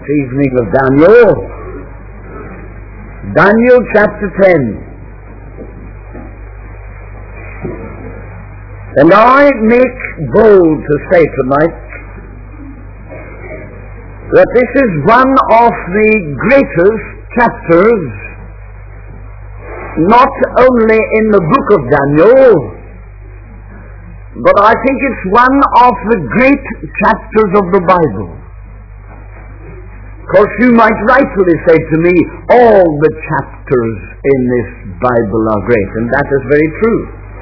evening of Daniel. Daniel chapter 10. And I make bold to say tonight that this is one of the greatest chapters, not only in the book of Daniel, but I think it's one of the great chapters of the Bible. Of course, you might rightfully say to me, all the chapters in this Bible are great, and that is very true.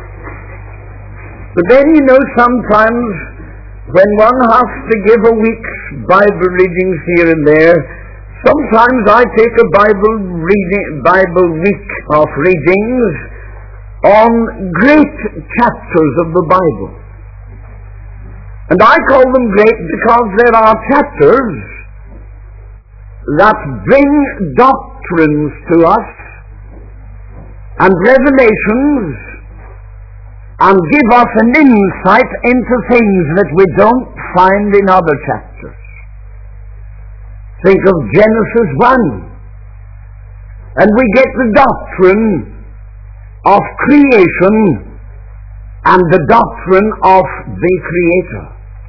But then, sometimes when one has to give a week's Bible readings here and there, sometimes I take a Bible week of readings on great chapters of the Bible. And I call them great because there are chapters that bring doctrines to us and revelations and give us an insight into things that we don't find in other chapters. Think of Genesis 1, and we get the doctrine of creation and the doctrine of the Creator.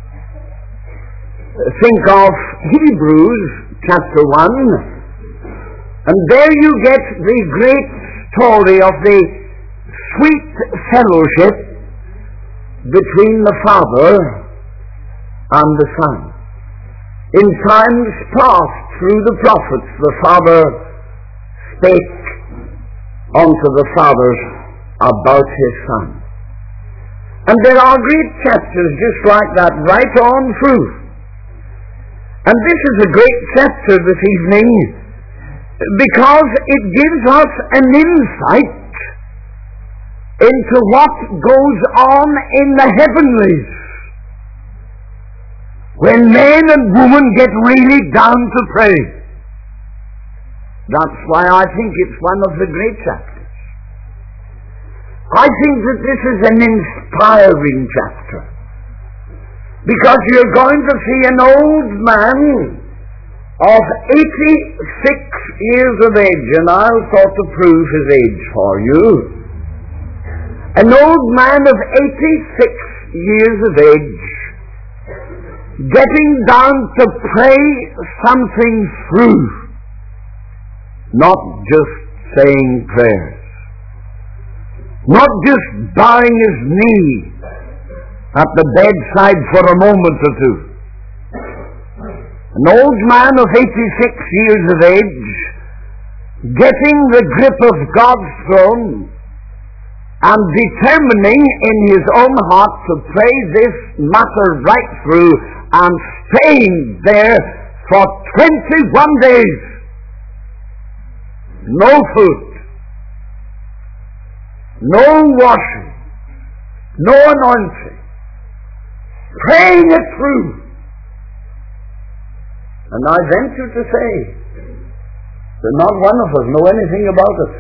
Think of Hebrews chapter 1, and there you get the great story of the sweet fellowship between the Father and the Son. In times past, through the prophets, the Father spake unto the fathers about his Son. And there are great chapters just like that, right on through. And this is a great chapter this evening because it gives us an insight into what goes on in the heavenlies when men and women get really down to pray. That's why I think it's one of the great chapters. I think that this is an inspiring chapter because you're going to see an old man of 86 years of age, and I'll sort of prove his age for you. An old man of 86 years of age getting down to pray something through, not just saying prayers, not just bowing his knee at the bedside for a moment or two. An old man of 86 years of age getting the grip of God's throne and determining in his own heart to pray this matter right through and staying there for 21 days. No food, no washing, no anointing, praying it through. And I venture to say that not one of us know anything about it.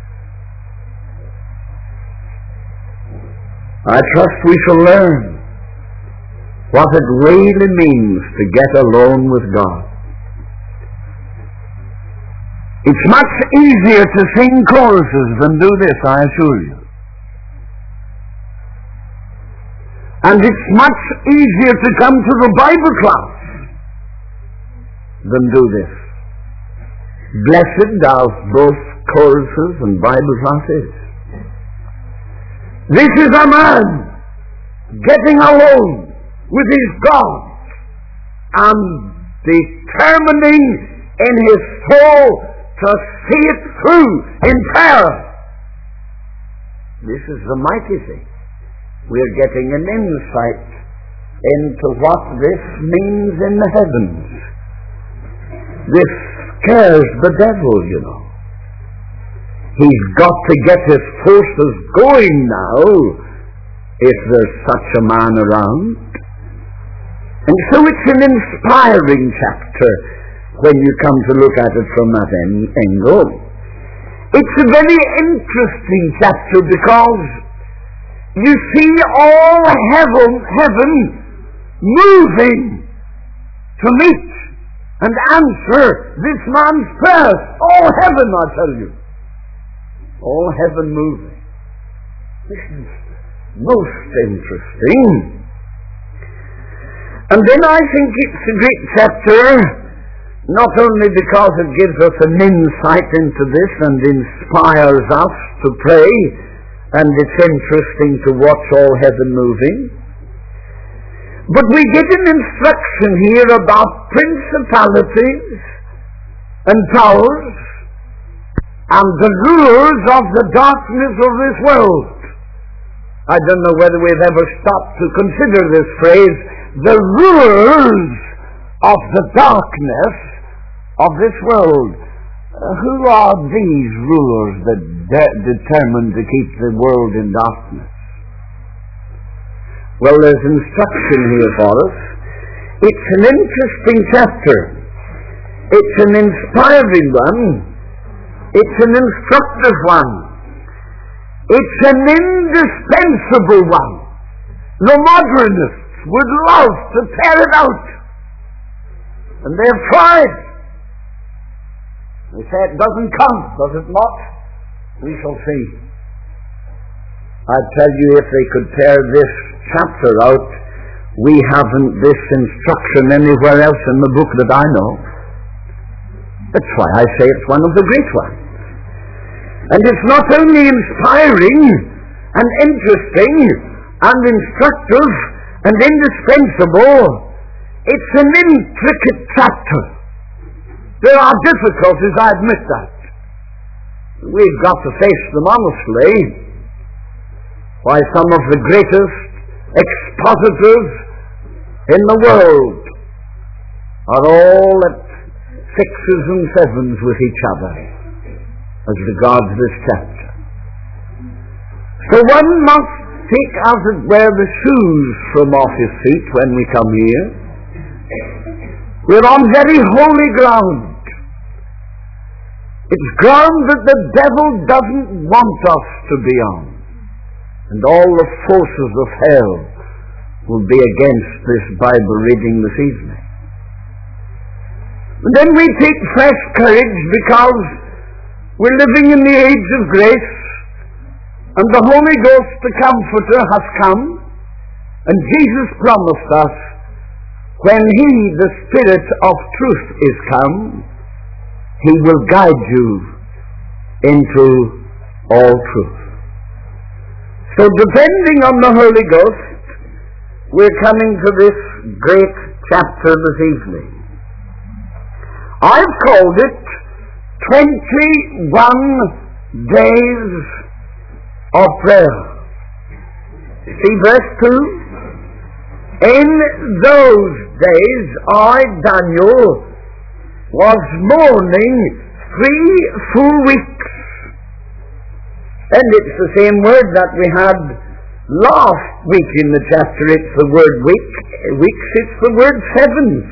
I trust we shall learn what it really means to get alone with God. It's much easier to sing choruses than do this, I assure you. And it's much easier to come to the Bible class than do this. Blessed are both choruses and Bible classes. This is a man getting alone with his God and determining in his soul to see it through in prayer. This is the mighty thing. We're getting an insight into what this means in the heavens. This scares the devil, He's got to get his forces going now if there's such a man around. And so it's an inspiring chapter when you come to look at it from that angle. It's a very interesting chapter because you see all heaven moving to meet and answer this man's prayers. All heaven, I tell you. All heaven moving. This is most interesting. And then I think it's a great chapter, not only because it gives us an insight into this and inspires us to pray, and it's interesting to watch all heaven moving, but we get an instruction here about principalities and powers and the rulers of the darkness of this world. I don't know whether we've ever stopped to consider this phrase, the rulers of the darkness of this world. Who are these rulers that determine to keep the world in darkness? Well, there's instruction here for us. It's an interesting chapter. It's an inspiring one. It's an instructive one. It's an indispensable one. The modernists would love to tear it out. And they have tried. They say it doesn't count, does it not? We shall see. I tell you, if they could tear this chapter out, we haven't this instruction anywhere else in the book that I know. That's why I say it's one of the great ones. And it's not only inspiring and interesting and instructive and indispensable, it's an intricate chapter. There are difficulties, I admit that. We've got to face them honestly. Why, some of the greatest expositors in the world are all at 6s and 7s with each other as regards this chapter. So one must take, as it were, the shoes from off his feet when we come here. We're on very holy ground. It's ground that the devil doesn't want us to be on. And all the forces of hell will be against this Bible reading this evening. And then we take fresh courage because we're living in the age of grace, and the Holy Ghost, the Comforter, has come, and Jesus promised us, when He, the Spirit of truth, is come, He will guide you into all truth. So depending on the Holy Ghost, we're coming to this great chapter this evening. I've called it 21 Days of Prayer. See verse 2? In those days I, Daniel, was mourning 3 full weeks. And it's the same word that we had last week in the chapter. It's the word weeks, it's the word 7s.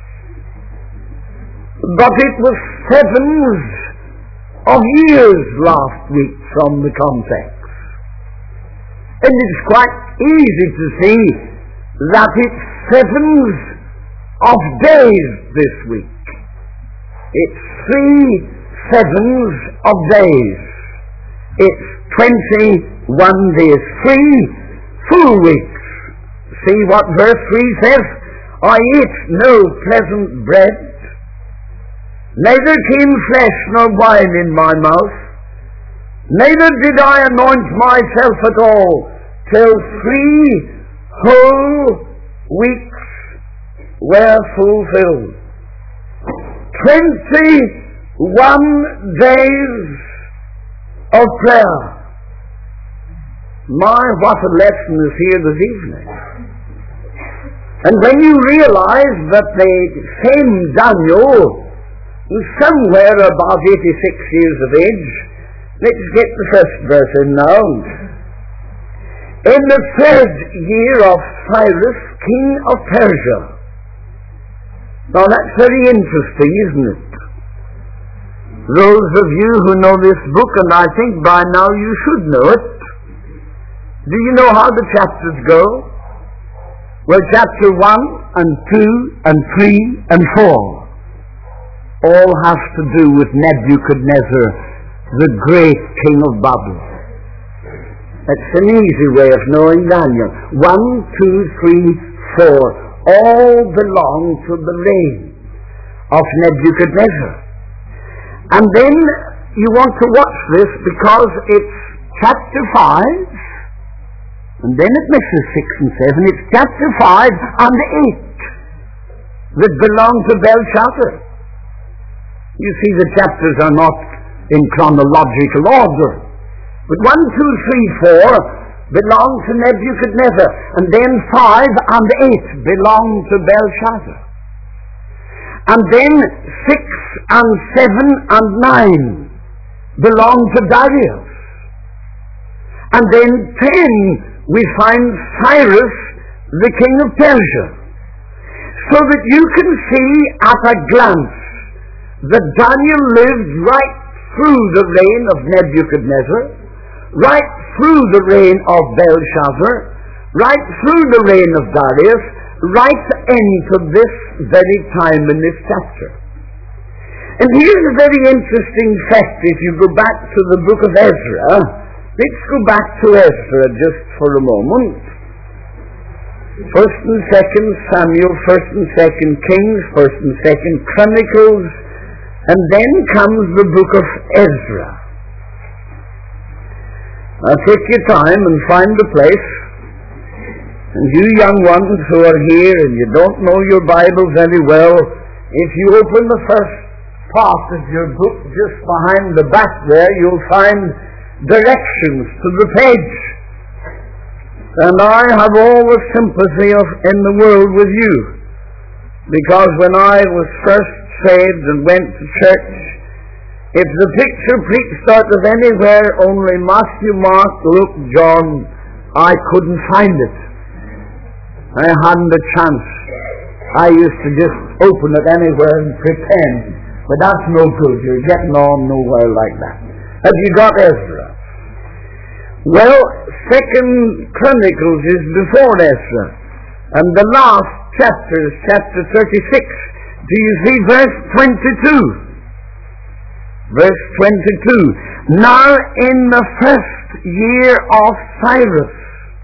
But it was 7s of years last week from the context. And it's quite easy to see that it's 7s of days this week. It's 3 7s of days. It's 21 days, 3 full weeks. See what verse 3 says? I ate no pleasant bread, neither came flesh nor wine in my mouth, neither did I anoint myself at all, till 3 whole weeks were fulfilled. 21 days of prayer. My, what a lesson is here this evening. And when you realize that the same Daniel was somewhere about 86 years of age, let's get the first verse in now. In the 3rd year of Cyrus, king of Persia. Now that's very interesting, isn't it? Those of you who know this book, and I think by now you should know it, do you know how the chapters go? Well, chapter 1 and 2 and 3 and 4. all has to do with Nebuchadnezzar, the great king of Babylon. That's an easy way of knowing Daniel. 1, 2, 3, 4 all belong to the reign of Nebuchadnezzar. And then you want to watch this because it's chapter 5, and then it misses 6 and 7. It's chapter 5 and 8 that belong to Belshazzar. You see, the chapters are not in chronological order. But 1, 2, 3, 4 belong to Nebuchadnezzar, and then 5 and 8 belong to Belshazzar. And then 6 and 7 and 9 belong to Darius. And then 10 we find Cyrus, the king of Persia. So that you can see at a glance that Daniel lived right through the reign of Nebuchadnezzar, right through the reign of Belshazzar, right through the reign of Darius, right into this very time in this chapter. And here's a very interesting fact. If you go back to the book of Ezra, let's go back to Ezra just for a moment. 1st and 2nd Samuel, 1st and 2nd Kings, 1st and 2nd Chronicles, and then comes the book of Ezra. Now take your time and find the place. And you young ones who are here and you don't know your Bible very well, if you open the first part of your book just behind the back there, you'll find directions to the page. And I have all the sympathy in the world with you, because when I was first saved and went to church, if the picture preached out of anywhere only Matthew, Mark, Luke, John, I couldn't find it. I hadn't a chance. I used to just open it anywhere and pretend, but that's no good. You're getting on nowhere like that. Have you got Ezra? Well, 2nd Chronicles is before Ezra, and the last chapter is chapter 36. Do you see verse 22? Verse 22. Now in the first year of Cyrus.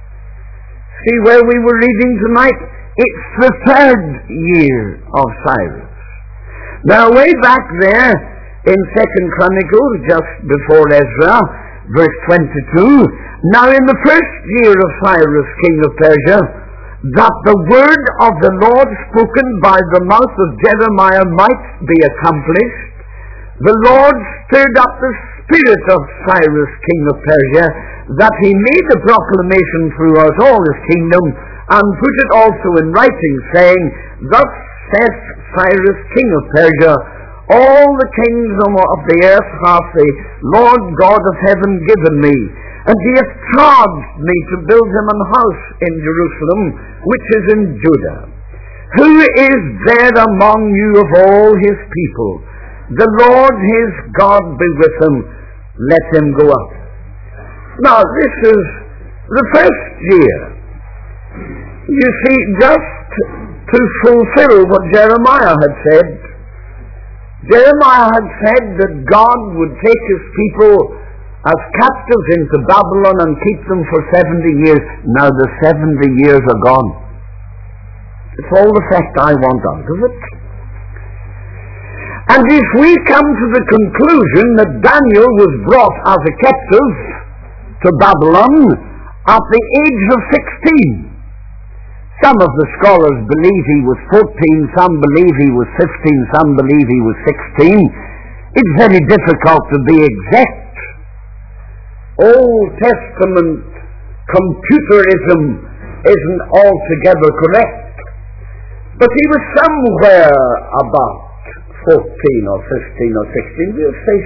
See where we were reading tonight? It's the 3rd year of Cyrus. Now way back there in 2nd Chronicles, just before Ezra, verse 22, now in the 1st year of Cyrus, king of Persia, that the word of the Lord spoken by the mouth of Jeremiah might be accomplished, the Lord stirred up the spirit of Cyrus, king of Persia, that he made a proclamation throughout all his kingdom, and put it also in writing, saying, Thus saith Cyrus, king of Persia, all the kingdom of the earth hath the Lord God of heaven given me, and he hath charged me to build him an house in Jerusalem, which is in Judah. Who is there among you of all his people? The Lord his God be with him. Let him go up. Now this is the 1st year. You see, just to fulfill what Jeremiah had said. Jeremiah had said that God would take his people as captives into Babylon and keep them for 70 years. Now the 70 years are gone. It's all the fact I want out of it. And if we come to the conclusion that Daniel was brought as a captive to Babylon at the age of 16, some of the scholars believe he was 14, some believe he was 15, some believe he was 16. It's very difficult to be exact. Old Testament computerism isn't altogether correct. But he was somewhere about 14 or 15 or 16, we'll say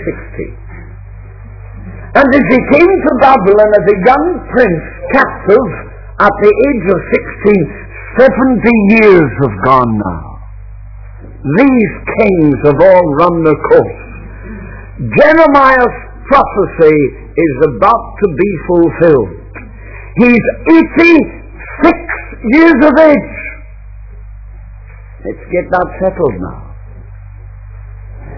16. And as he came to Babylon as a young prince, captive, at the age of 16, 70 years have gone now. These kings have all run their course. Jeremiah's prophecy is about to be fulfilled. He's 86 years of age. Let's get that settled now.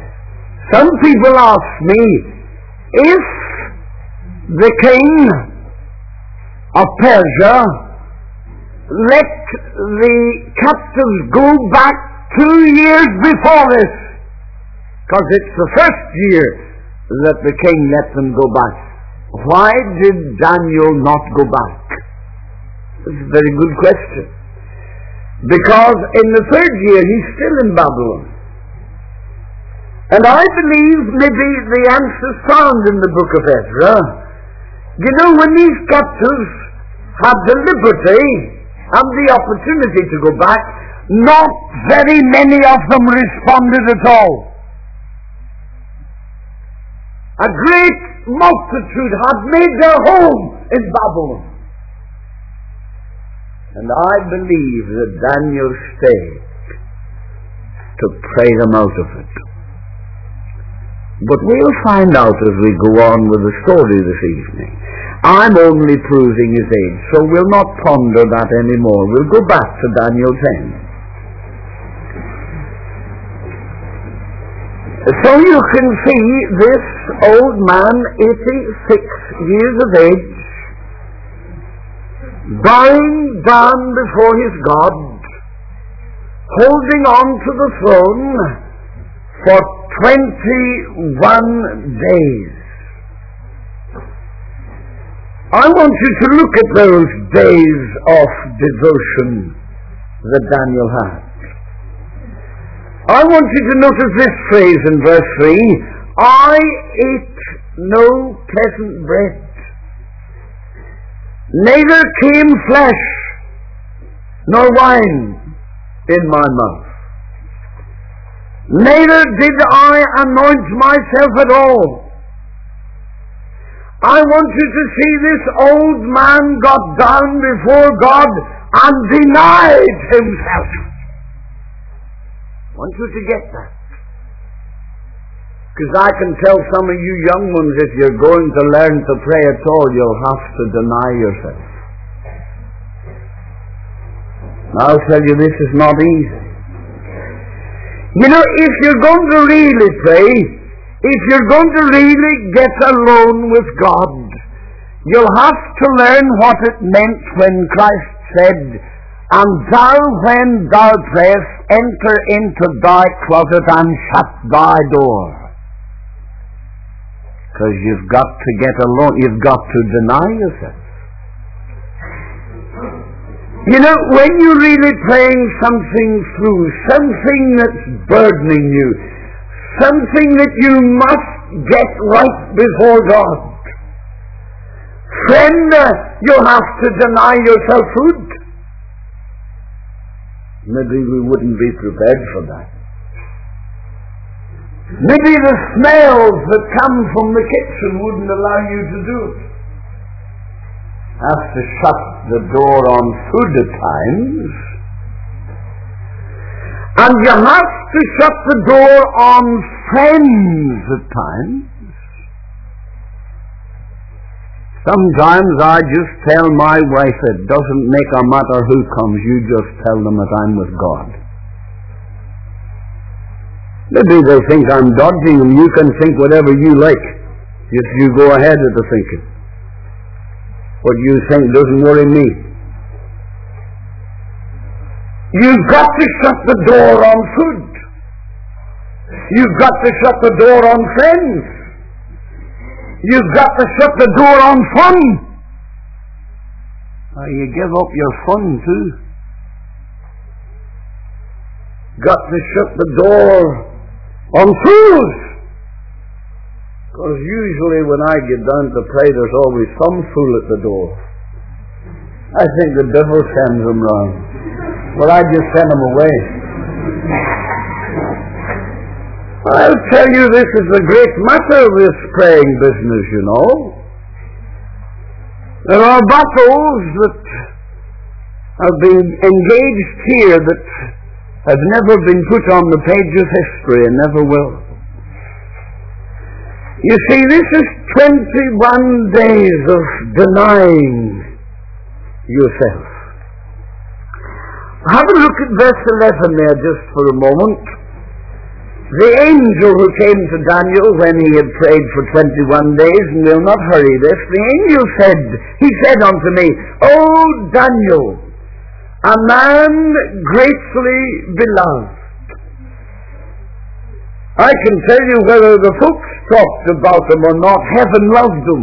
Some people ask me, if the king of Persia let the captives go back 2 years before this, because it's the first year that the king let them go back, why did Daniel not go back? It's a very good question. Because in the 3rd year he's still in Babylon. And I believe maybe the answer's found in the book of Ezra. You know, when these captives had the liberty and the opportunity to go back, not very many of them responded at all. A great multitude had made their home in Babylon. And I believe that Daniel stayed to pray them out of it. But we'll find out as we go on with the story this evening. I'm only proving his age, so we'll not ponder that anymore. We'll go back to Daniel 10. So you can see this old man, 86 years of age, bowing down before his God, holding on to the throne for 21 days. I want you to look at those days of devotion that Daniel had. I want you to notice this phrase in verse 3, I ate no pleasant bread, neither came flesh nor wine in my mouth. Neither did I anoint myself at all. I want you to see this old man got down before God and denied himself. I want you to get that. Because I can tell some of you young ones, if you're going to learn to pray at all, you'll have to deny yourself. I'll tell you, this is not easy. You know, if you're going to really pray, if you're going to really get alone with God, you'll have to learn what it meant when Christ said, and thou, when thou prayest, enter into thy closet and shut thy door. Because you've got to get alone, you've got to deny yourself. You know, when you're really praying something through, something that's burdening you, something that you must get right before God, friend, you'll have to deny yourself food. Maybe we wouldn't be prepared for that. Maybe the smells that come from the kitchen wouldn't allow you to do it. Have to shut the door on food at times, and you have to shut the door on friends at times. Sometimes I just tell my wife, it doesn't make a matter who comes, you just tell them that I'm with God. Maybe they think I'm dodging them, you can think whatever you like. Just you go ahead with the thinking. What you think doesn't worry me. You've got to shut the door on food. You've got to shut the door on friends. You've got to shut the door on fun. You give up your fun too. Got to shut the door on fools. Because usually when I get down to pray, there's always some fool at the door. I think the devil sends them round. Well, I just send them away. I'll tell you, this is a great matter, this praying business, you know. There are battles that have been engaged here that have never been put on the page of history and never will. You see, this is 21 days of denying yourself. Have a look at verse 11 there just for a moment. The angel who came to Daniel when he had prayed for 21 days, and we'll not hurry this, the angel said unto me, O Daniel, a man greatly beloved. I can tell you whether the folks talked about him or not, heaven loved him.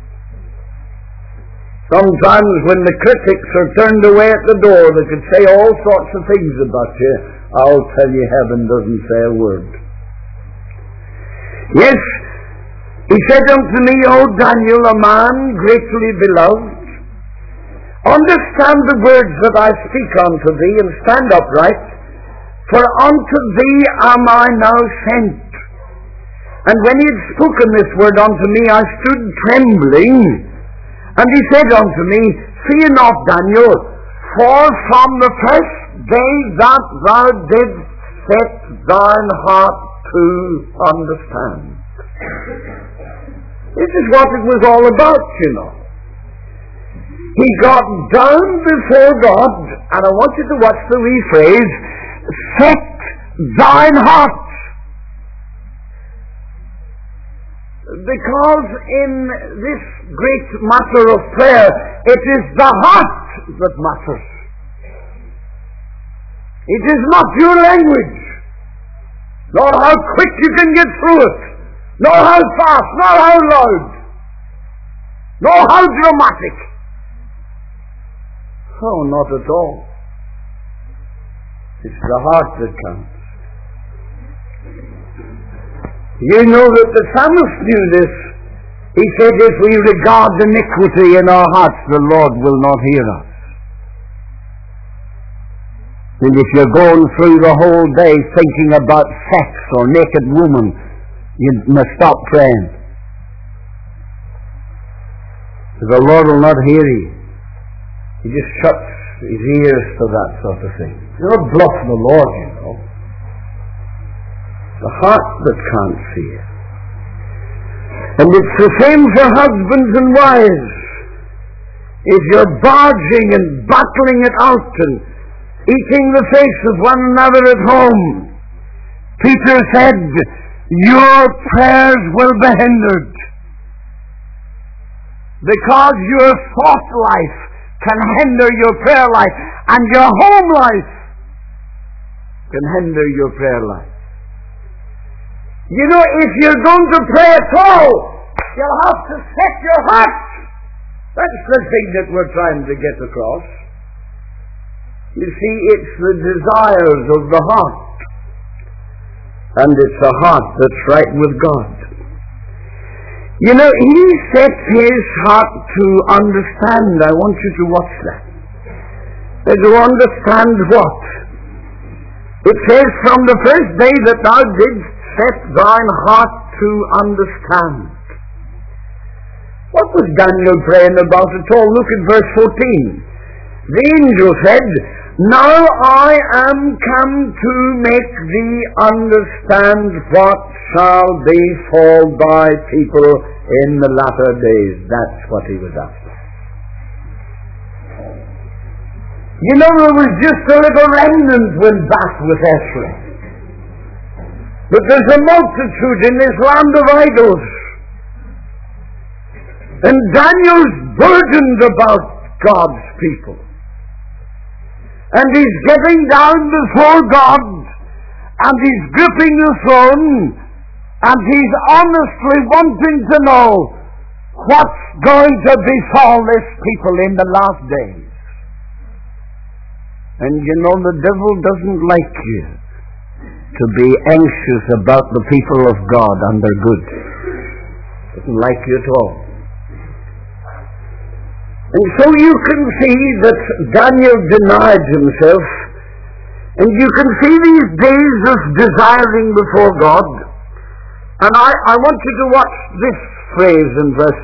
Sometimes when the critics are turned away at the door, they could say all sorts of things about you. I'll tell you, heaven doesn't say a word. Yes, he said unto me, O Daniel, a man greatly beloved, understand the words that I speak unto thee, and stand upright, for unto thee am I now sent. And when he had spoken this word unto me, I stood trembling, and he said unto me, Fear not, Daniel, for from the first day that thou didst set thine heart to understand. This is what it was all about, you know. He got down before God, and I want you to watch the rephrase, set thine heart. Because in this great matter of prayer, it is the heart that matters. It is not your language, nor how quick you can get through it, nor how fast, nor how loud, nor how dramatic. Oh, not at all. It's the heart that counts. You know that the psalmist knew this. He said, if we regard iniquity in our hearts, the Lord will not hear us. And if you're going through the whole day thinking about sex or naked woman, you must stop praying. The Lord will not hear you. He just shuts his ears to that sort of thing. You're not bluffing the Lord, you know. The heart that can't see it. And it's the same for husbands and wives. If you're barging and battling it out and eating the face of one another at home, Peter said, your prayers will be hindered. Because your thought life can hinder your prayer life, and your home life can hinder your prayer life. You know, if you're going to pray at all, you'll have to set your heart. That's the thing that we're trying to get across. You see, it's the desires of the heart. And it's a heart that's right with God. You know, he set his heart to understand. I want you to watch that. And to understand what? It says, from the first day that thou didst set thine heart to understand. What was Daniel praying about at all? Look at verse 14. The angel said, now I am come to make thee understand what shall befall thy people in the latter days. That's what he was after. You know, there was just a little remnant went back with Ezra. But there's a multitude in this land of idols. And Daniel's burdened about God's people. And he's getting down before God, and he's gripping the throne, and he's honestly wanting to know what's going to befall this people in the last days. And you know, the devil doesn't like you to be anxious about the people of God and their good. Doesn't like you at all. And so you can see that Daniel denied himself, and you can see these days of desiring before God. And I want you to watch this phrase in verse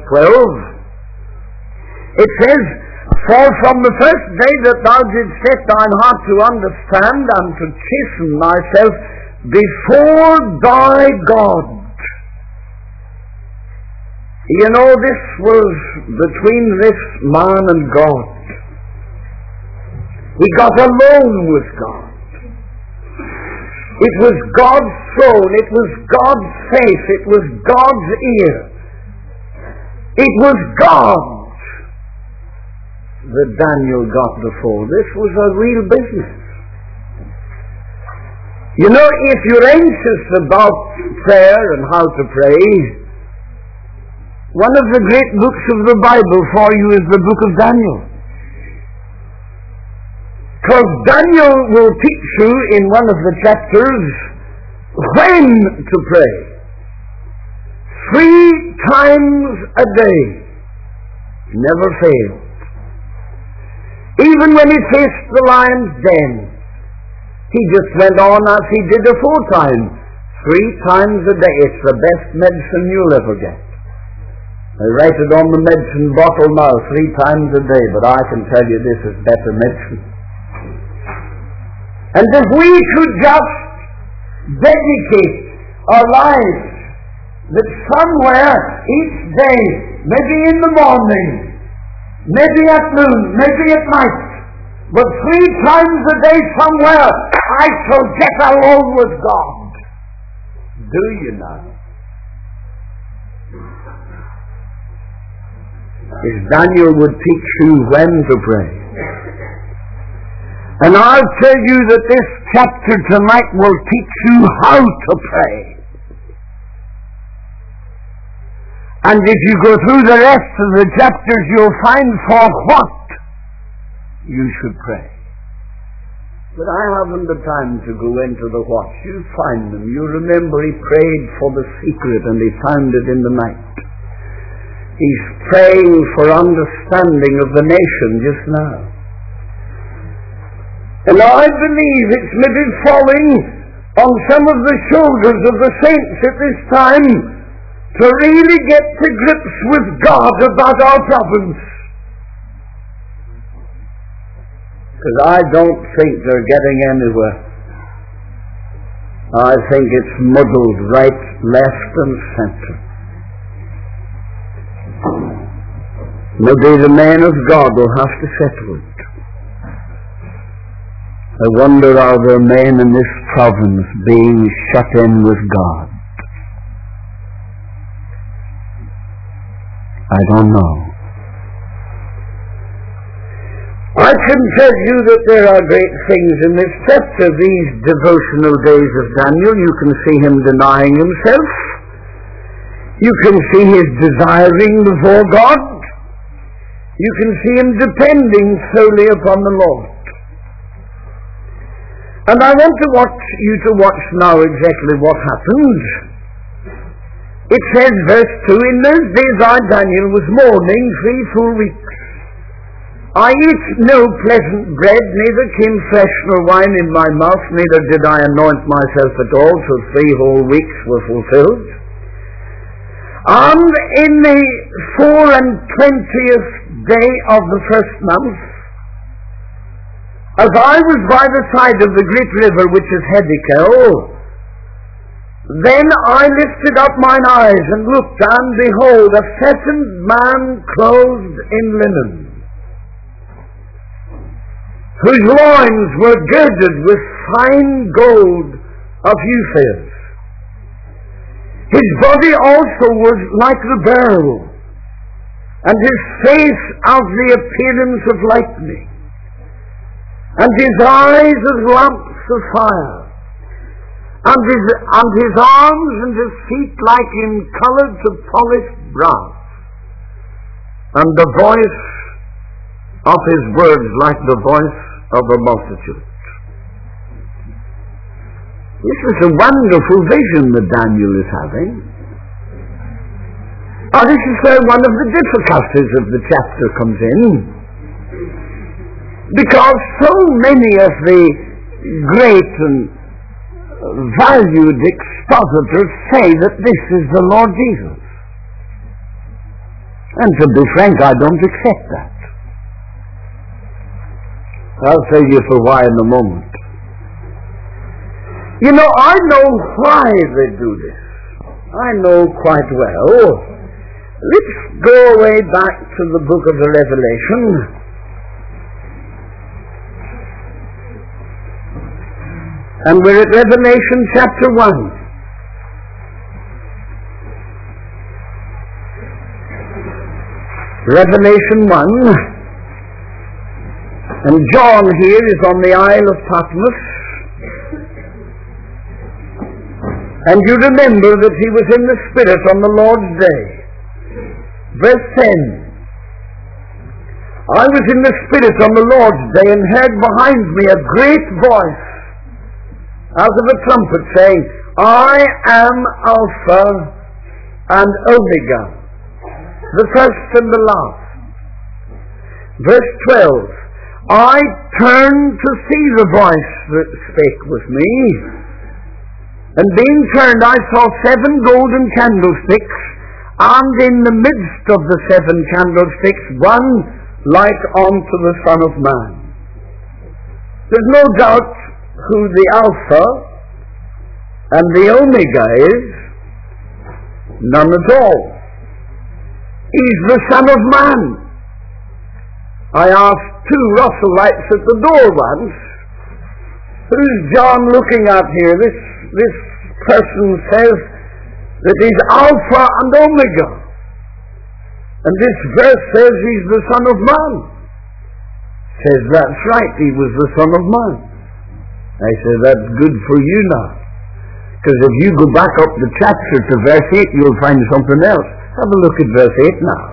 12. It says, for from the first day that thou didst set thine heart to understand and to chasten thyself before thy God. You know, this was between this man and God. He got alone with God. It was God's throne. It was God's face. It was God's ear. It was God that Daniel got before. This was a real business. You know, if you're anxious about prayer and how to pray, one of the great books of the Bible for you is the book of Daniel. Because Daniel will teach you in one of the chapters when to pray. 3 times a day. Never failed. Even when he faced the lion's den, he just went on as he did aforetime. 3 times a day. It's the best medicine you'll ever get. I write it on the medicine bottle now, 3 times a day, but I can tell you this is better medicine. And if we could just dedicate our lives that somewhere each day, maybe in the morning, maybe at noon, maybe at night, but 3 times a day somewhere, I shall get alone with God. Do you now? If Daniel would teach you when to pray. And I'll tell you that this chapter tonight will teach you how to pray. And if you go through the rest of the chapters, you'll find for what you should pray. But I haven't the time to go into the what. You find them. You remember he prayed for the secret and he found it in the night. He's praying for understanding of the nation just now. And I believe it's maybe falling on some of the shoulders of the saints at this time to really get to grips with God about our problems. Because I don't think they're getting anywhere. I think it's muddled right, left and center. Maybe the man of God will have to settle it. I wonder, are there men in this province being shut in with God? I don't know. I can tell you that there are great things in this chapter, these devotional days of Daniel. You can see him denying himself. You can see his desiring before God. You can see him depending solely upon the Lord. And I want you to watch now exactly what happened. It says, verse 2, in those days I, Daniel, was mourning 3 full weeks. I ate no pleasant bread, neither came flesh nor wine in my mouth, neither did I anoint myself at all, till 3 whole weeks were fulfilled. And in the 24th day of the 1st month, as I was by the side of the great river which is Hiddekel, then I lifted up mine eyes and looked, and behold, a certain man clothed in linen, whose loins were girded with fine gold of Uphaz. His body also was like the beryl, and his face as the appearance of lightning, and his eyes as lamps of fire, and his arms and his feet like in colored to polished brass, and the voice of his words like the voice of a multitude. This is a wonderful vision that Daniel is having. This is where one of the difficulties of the chapter comes in. Because so many of the great and valued expositors say that this is the Lord Jesus. And to be frank, I don't accept that. I'll tell you for why in a moment. You know, I know why they do this. I know quite well. Let's go way back to the book of the Revelation. And we're at Revelation chapter 1. Revelation 1. And John here is on the Isle of Patmos. And you remember that he was in the Spirit on the Lord's day. Verse 10. I was in the Spirit on the Lord's day and heard behind me a great voice as of a trumpet saying, I am Alpha and Omega, the first and the last. Verse 12. I turned to see the voice that spake with me, and being turned I saw 7 golden candlesticks, and in the midst of the 7 candlesticks one like unto the Son of Man. There's no doubt who the Alpha and the Omega is. None at all. He's the Son of Man. I asked 2 Russellites at the door once, who's John looking at here? This person says that he's Alpha and Omega. And this verse says he's the Son of Man. Says that's right, he was the Son of Man. I say that's good for you now. Because if you go back up the chapter to verse 8, you'll find something else. Have a look at verse 8 now.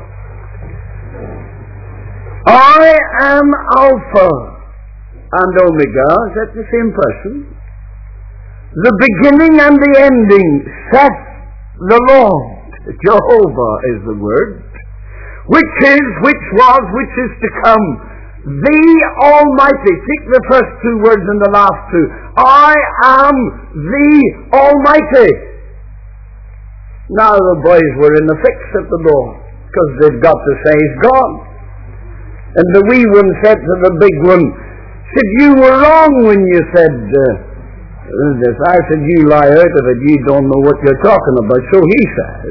I am Alpha and Omega. Is that the same person? The beginning and the ending, saith the Lord. Jehovah is the word. Which is, which was, which is to come. The Almighty. Take the first 2 words and the last 2. I am the Almighty. Now the boys were in a fix at the door, because they've got to say he's gone. And the wee one said to the big one, said, you were wrong when you said this. I said, you lie out of it, you don't know what you're talking about. So he says,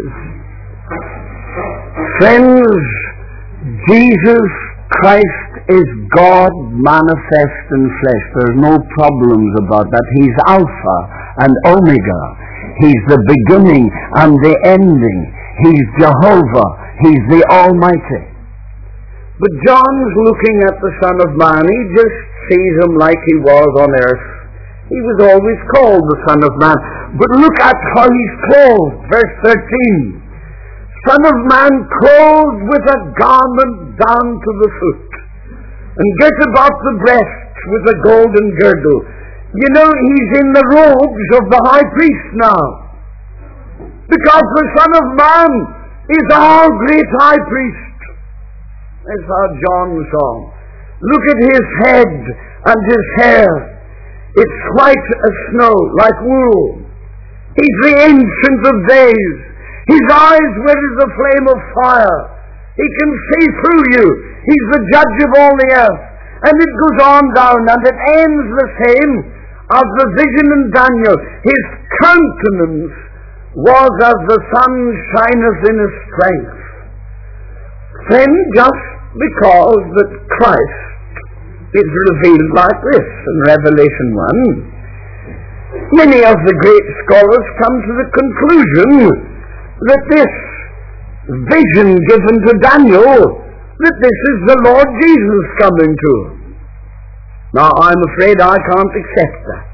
friends, Jesus Christ is God manifest in flesh. There's no problems about that. He's Alpha and Omega. He's the beginning and the ending. He's Jehovah. He's the Almighty. But John's looking at the Son of Man. He just sees him like he was on earth. He was always called the Son of Man. But look at how he's clothed. Verse 13. Son of Man clothed with a garment down to the foot, and girt about the breast with a golden girdle. You know, he's in the robes of the high priest now. Because the Son of Man is our great high priest. That's how John saw. Look at his head and his hair. It's white as snow, like wool. He's the Ancient of Days. His eyes were as a flame of fire. He can see through you. He's the judge of all the earth. And it goes on down, and it ends the same as the vision in Daniel. His countenance was as the sun shineth in his strength. Then just because that Christ is revealed like this in Revelation 1, many of the great scholars come to the conclusion that this vision given to Daniel, that this is the Lord Jesus coming to him. Now I'm afraid I can't accept that.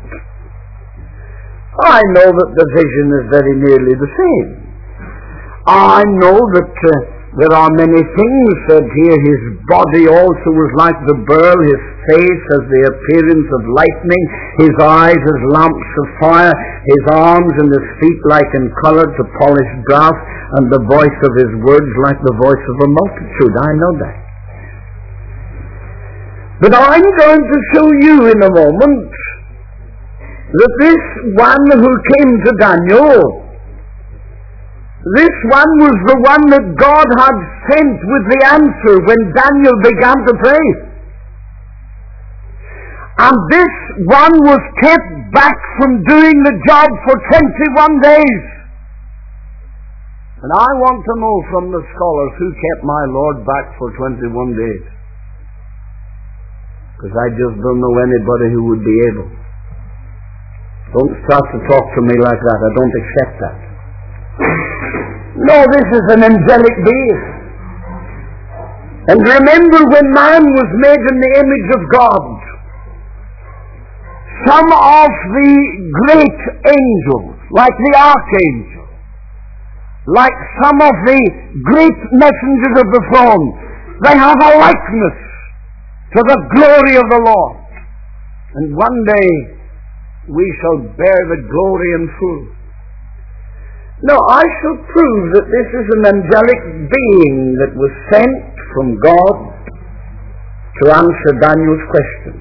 I know that the vision is very nearly the same. I know that there are many things said here. His body also was like the beryl, his face as the appearance of lightning, his eyes as lamps of fire, his arms and his feet like in colour to polished brass, and the voice of his words like the voice of a multitude. I know that. But I'm going to show you in a moment that this one who came to Daniel, this one was the one that God had sent with the answer when Daniel began to pray. And this one was kept back from doing the job for 21 days. And I want to know from the scholars who kept my Lord back for 21 days. Because I just don't know anybody who would be able. Don't start to talk to me like that. I don't accept that. No, this is an angelic being. And remember, when man was made in the image of God, some of the great angels, like the archangel, like some of the great messengers of the throne, they have a likeness to the glory of the Lord. And one day we shall bear the glory in full. No, I shall prove that this is an angelic being that was sent from God to answer Daniel's question.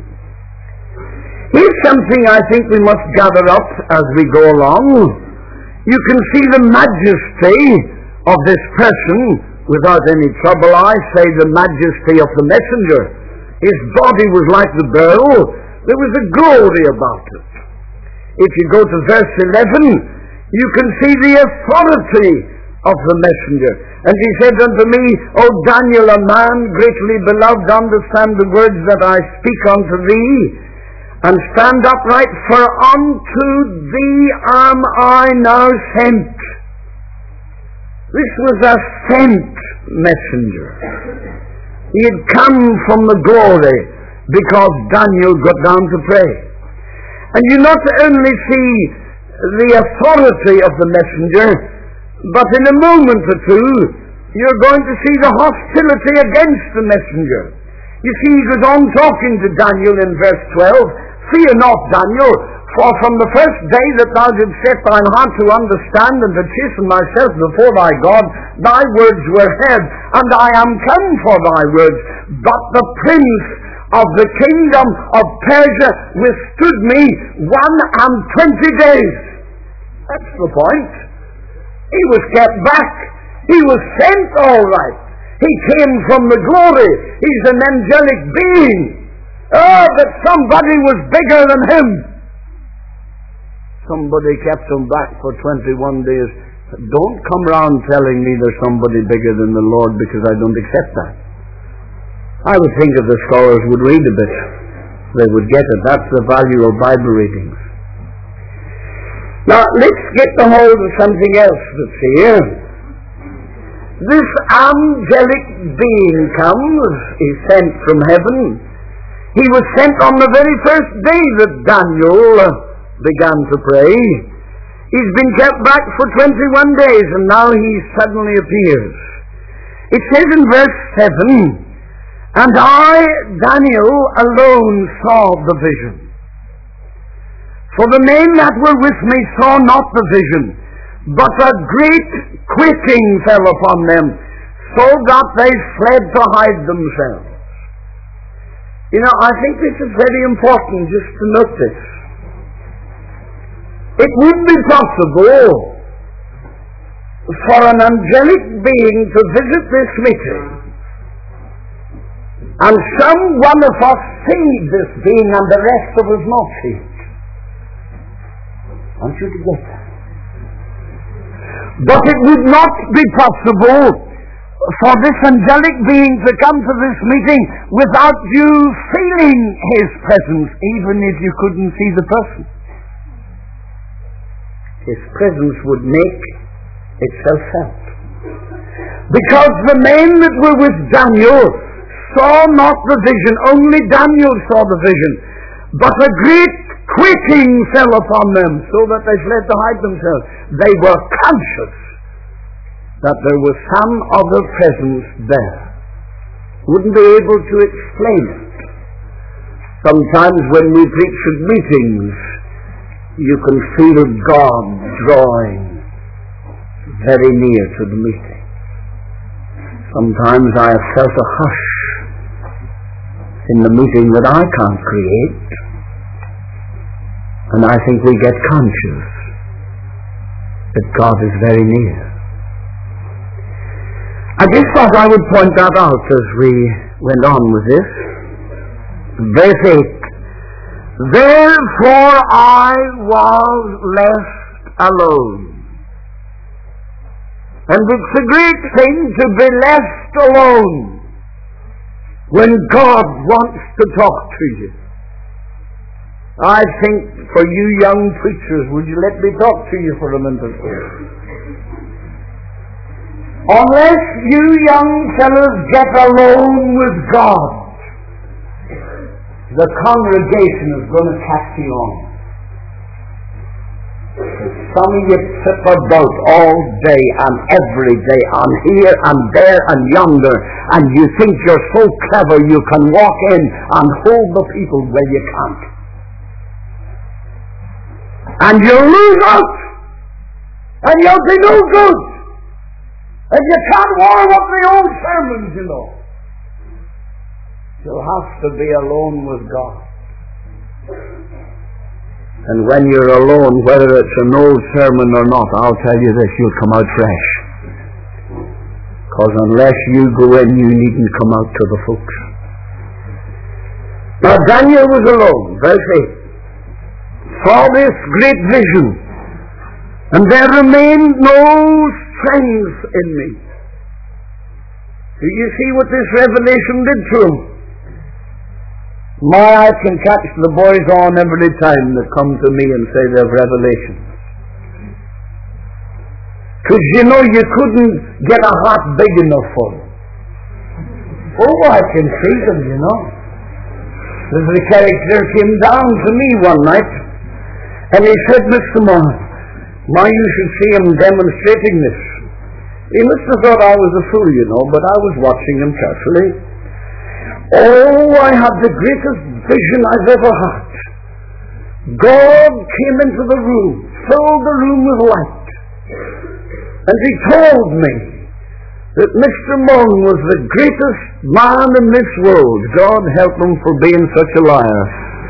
Here's something I think we must gather up as we go along. You can see the majesty of this person without any trouble. I say the majesty of the messenger. His body was like the beryl. There was a glory about it. If you go to verse 11, you can see the authority of the messenger. And he said unto me, O Daniel, a man greatly beloved, understand the words that I speak unto thee, and stand upright, for unto thee am I now sent. This was a sent messenger. He had come from the glory because Daniel got down to pray. And you not only see the authority of the messenger, but in a moment or two, you're going to see the hostility against the messenger. You see, he goes on talking to Daniel in verse 12, Fear not, Daniel, for from the first day that thou didst set thine heart to understand and to chasten thyself before thy God, thy words were heard, and I am come for thy words. But the prince of the kingdom of Persia withstood me 21 days. That's the point. He was kept back. He was sent all right. He came from the glory. He's an angelic being. Oh, that somebody was bigger than him. Somebody kept him back for 21 days. Don't come round telling me there's somebody bigger than the Lord, because I don't accept that. I would think if the scholars would read a bit, they would get it. That's the value of Bible readings. Now, let's get the hold of something else that's here. This angelic being comes, he's sent from heaven. He was sent on the very first day that Daniel began to pray. He's been kept back for 21 days, and now he suddenly appears. It says in verse 7, And I, Daniel, alone saw the vision. For the men that were with me saw not the vision, but a great quaking fell upon them, so that they fled to hide themselves. You know, I think this is very important just to note this. It would be possible for an angelic being to visit this meeting, and some one of us see this being and the rest of us not see it. I want you to get that. But it would not be possible for this angelic being to come to this meeting without you feeling his presence, even if you couldn't see the person. His presence would make itself felt. Because the men that were with Daniel saw not the vision, only Daniel saw the vision. But a great quaking fell upon them, so that they fled to hide themselves. They were conscious that there was some other presence there. Wouldn't be able to explain it. Sometimes when we preach at meetings, you can feel God drawing very near to the meeting. Sometimes I have felt a hush in the meeting that I can't create, and I think we get conscious that God is very near. I just thought I would point that out as we went on with this. Verse 8. Therefore I was left alone. And it's a great thing to be left alone when God wants to talk to you. I think for you young preachers, would you let me talk to you for a minute or so? Unless you young fellows get alone with God, the congregation is going to catch you on. Some of you sit about all day and every day and here and there and yonder, and you think you're so clever you can walk in and hold the people where you can't. And you'll lose out, and you'll be no good. And you can't warm up the old sermons, you know. You'll have to be alone with God. And when you're alone, whether it's an old sermon or not, I'll tell you this, you'll come out fresh. Because unless you go in, you needn't come out to the folks. Now Daniel was alone, verse 8. Saw this great vision, and there remained no strength in me. Do you see what this revelation did to him? My eye can catch the boys on every time they come to me and say they have revelations. Because you know you couldn't get a heart big enough for them. Oh, I can see them, you know. There's a character came down to me one night and he said, Mr. Moore, now you should see him demonstrating this. He must have thought I was a fool, you know, but I was watching him carefully. Oh, I had the greatest vision I've ever had. God came into the room, filled the room with light, and he told me that Mr. Moon was the greatest man in this world. God help him for being such a liar.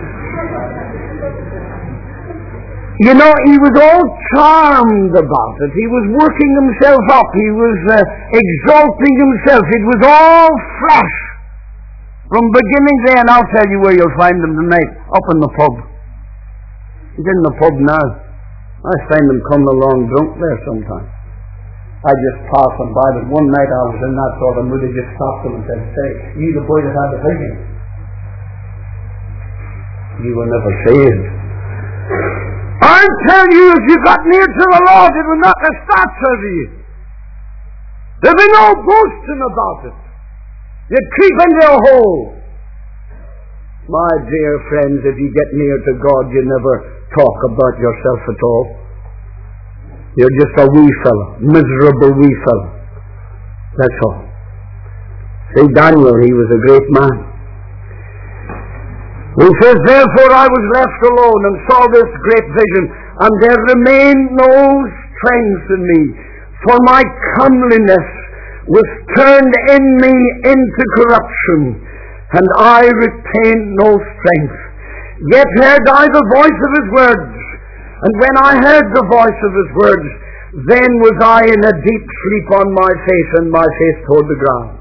You know, he was all charmed about it. He was working himself up. He was exalting himself. It was all flesh. From beginning to end, I'll tell you where you'll find him tonight. Up in the pub. He's in the pub now. I find him coming along drunk there sometimes. I just pass him by, but one night I was in that sort of mood. I just stopped him and said, say, you the boy that had the vision. You were never saved. I tell you, if you got near to the Lord, it would knock the starch out of you. There'd be no boasting about it. You'd creep into a hole. My dear friends, if you get near to God, you never talk about yourself at all. You're just a wee fella, miserable wee fella. That's all. See, Daniel, he was a great man. He says, therefore I was left alone and saw this great vision, and there remained no strength in me, for my comeliness was turned in me into corruption, and I retained no strength. Yet heard I the voice of his words, and when I heard the voice of his words, then was I in a deep sleep on my face, and my face toward the ground.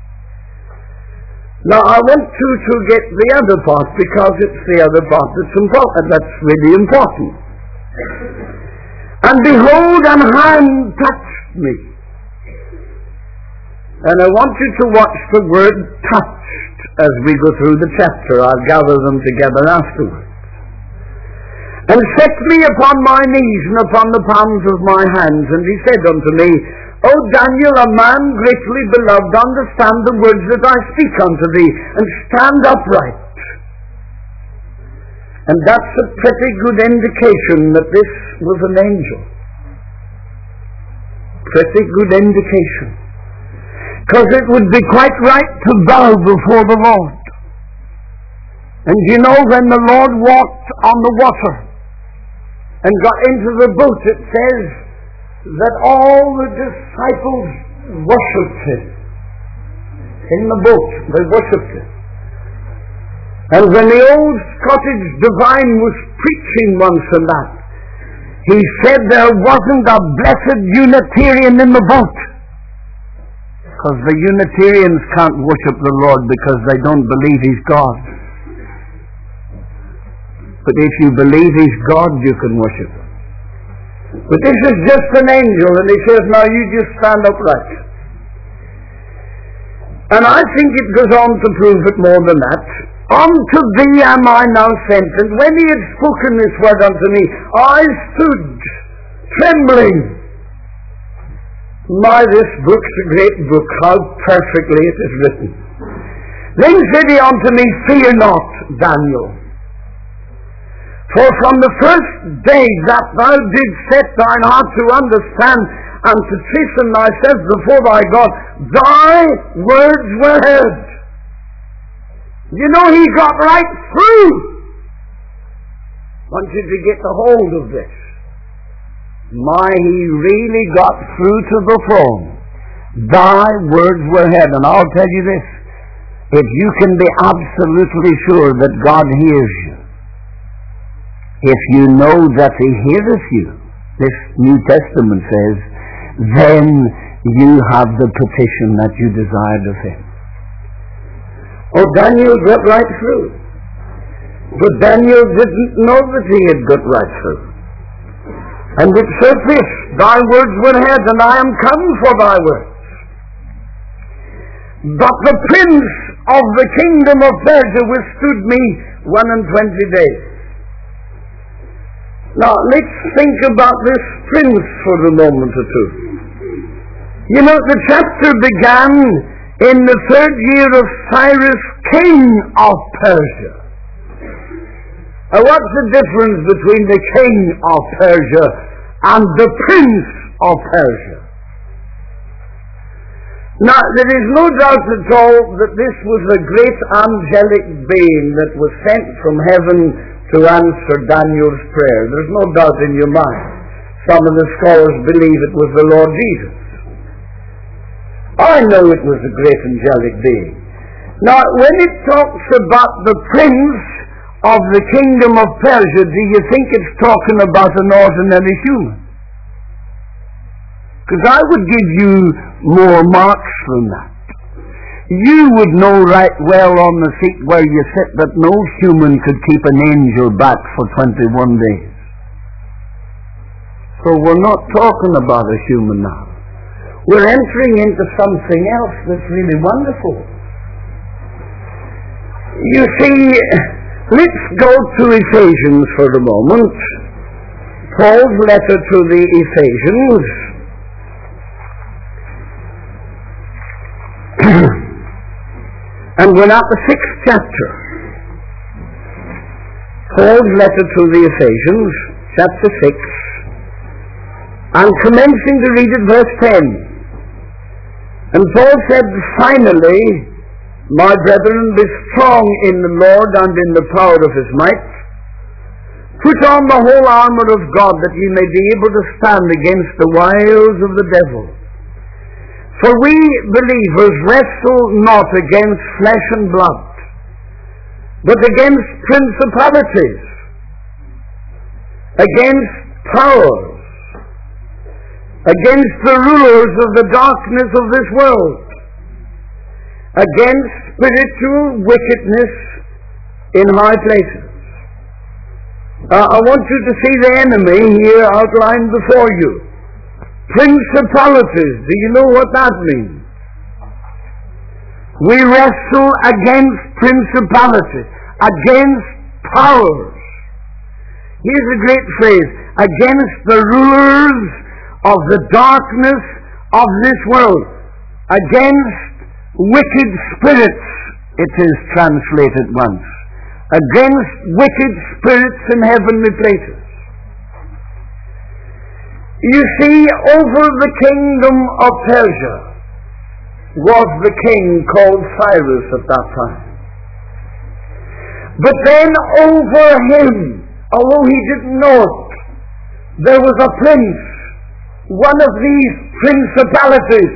Now I want you to get the other part, because it's the other part that's really important. And behold, an hand touched me. And I want you to watch the word touched as we go through the chapter. I'll gather them together afterwards. And set me upon my knees and upon the palms of my hands. And he said unto me, O Daniel, a man greatly beloved, understand the words that I speak unto thee, and stand upright. And that's a pretty good indication that this was an angel. Pretty good indication. Because it would be quite right to bow before the Lord. And you know, when the Lord walked on the water and got into the boat, it says that all the disciples worshipped him. In the boat, they worshipped him. And when the old Scottish divine was preaching once on that, he said there wasn't a blessed Unitarian in the boat. Because the Unitarians can't worship the Lord because they don't believe He's God. But if you believe He's God, you can worship Him. But this is just an angel, and he says, now you just stand upright. And I think it goes on to prove it more than that. Unto thee am I now sent. And when he had spoken this word unto me, I stood trembling. My, this book's a great book, how perfectly it is written. Then said he unto me, Fear not, Daniel. For from the first day that thou didst set thine heart to understand and to chasten thyself before thy God, thy words were heard. You know, he got right through. I want you to get the hold of this. My, he really got through to the throne. Thy words were heard. And I'll tell you this, if you can be absolutely sure that God hears you, if you know that he heareth you, this New Testament says, then you have the petition that you desired of him. Oh, Daniel got right through. But Daniel didn't know that he had got right through. And it said this, Thy words were heard, and I am come for thy words. But the prince of the kingdom of Persia withstood me 21 days. Now, let's think about this prince for a moment or two. You know, the chapter began in the 3rd year of Cyrus, king of Persia. Now, what's the difference between the king of Persia and the prince of Persia? Now, there is no doubt at all that this was a great angelic being that was sent from heaven to answer Daniel's prayer. There's no doubt in your mind. Some of the scholars believe it was the Lord Jesus. I know it was a great angelic being. Now, when it talks about the prince of the kingdom of Persia, do you think it's talking about an ordinary human? Because I would give you more marks than that. You would know right well on the seat where you sit that no human could keep an angel back for 21 days. So we're not talking about a human now. We're entering into something else that's really wonderful. You see, let's go to Ephesians for a moment. Paul's letter to the Ephesians. And we're at the 6th chapter. Paul's letter to the Ephesians, chapter 6, and commencing to read at verse 10. And Paul said, Finally, my brethren, be strong in the Lord and in the power of his might. Put on the whole armor of God, that ye may be able to stand against the wiles of the devil. For we believers wrestle not against flesh and blood, but against principalities, against powers, against the rulers of the darkness of this world, against spiritual wickedness in high places. I want you to see the enemy here outlined before you. Principalities. Do you know what that means? We wrestle against principalities, against powers. Here's a great phrase. Against the rulers of the darkness of this world. Against wicked spirits, it is translated once. Against wicked spirits in heavenly places. You see, over the kingdom of Persia was the king called Cyrus at that time. But then over him, although he didn't know it, there was a prince, one of these principalities,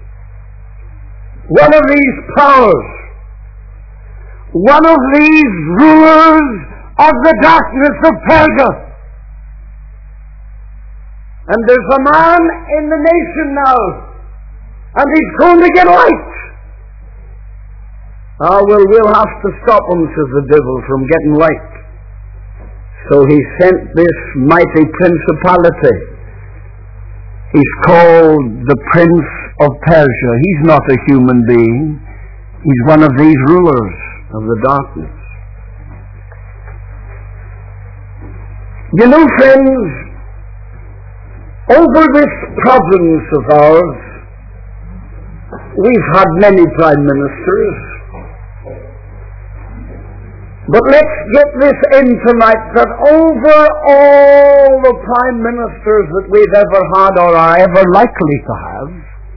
one of these powers, one of these rulers of the darkness of Persia. And there's a man in the nation now, and he's going to get light. We'll have to stop him, says the devil, from getting light. So he sent this mighty principality. He's called the Prince of Persia. He's not a human being. He's one of these rulers of the darkness. You know, friends, over this province of ours, we've had many prime ministers. But let's get this in tonight, that over all the prime ministers that we've ever had or are ever likely to have,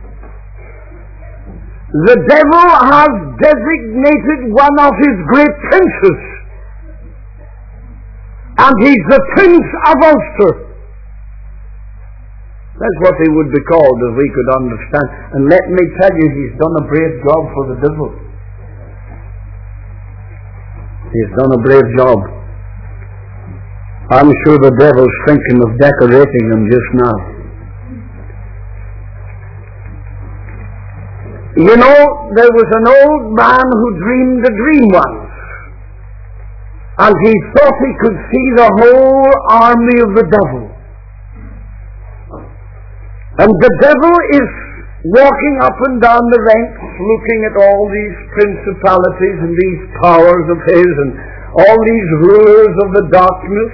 the devil has designated one of his great princes. And he's the Prince of Ulster. That's what he would be called, if we could understand. And let me tell you, he's done a brave job for the devil. He's done a brave job. I'm sure the devil's thinking of decorating him just now. You know, there was an old man who dreamed a dream once. And he thought he could see the whole army of the devil. And the devil is walking up and down the ranks, looking at all these principalities and these powers of his and all these rulers of the darkness.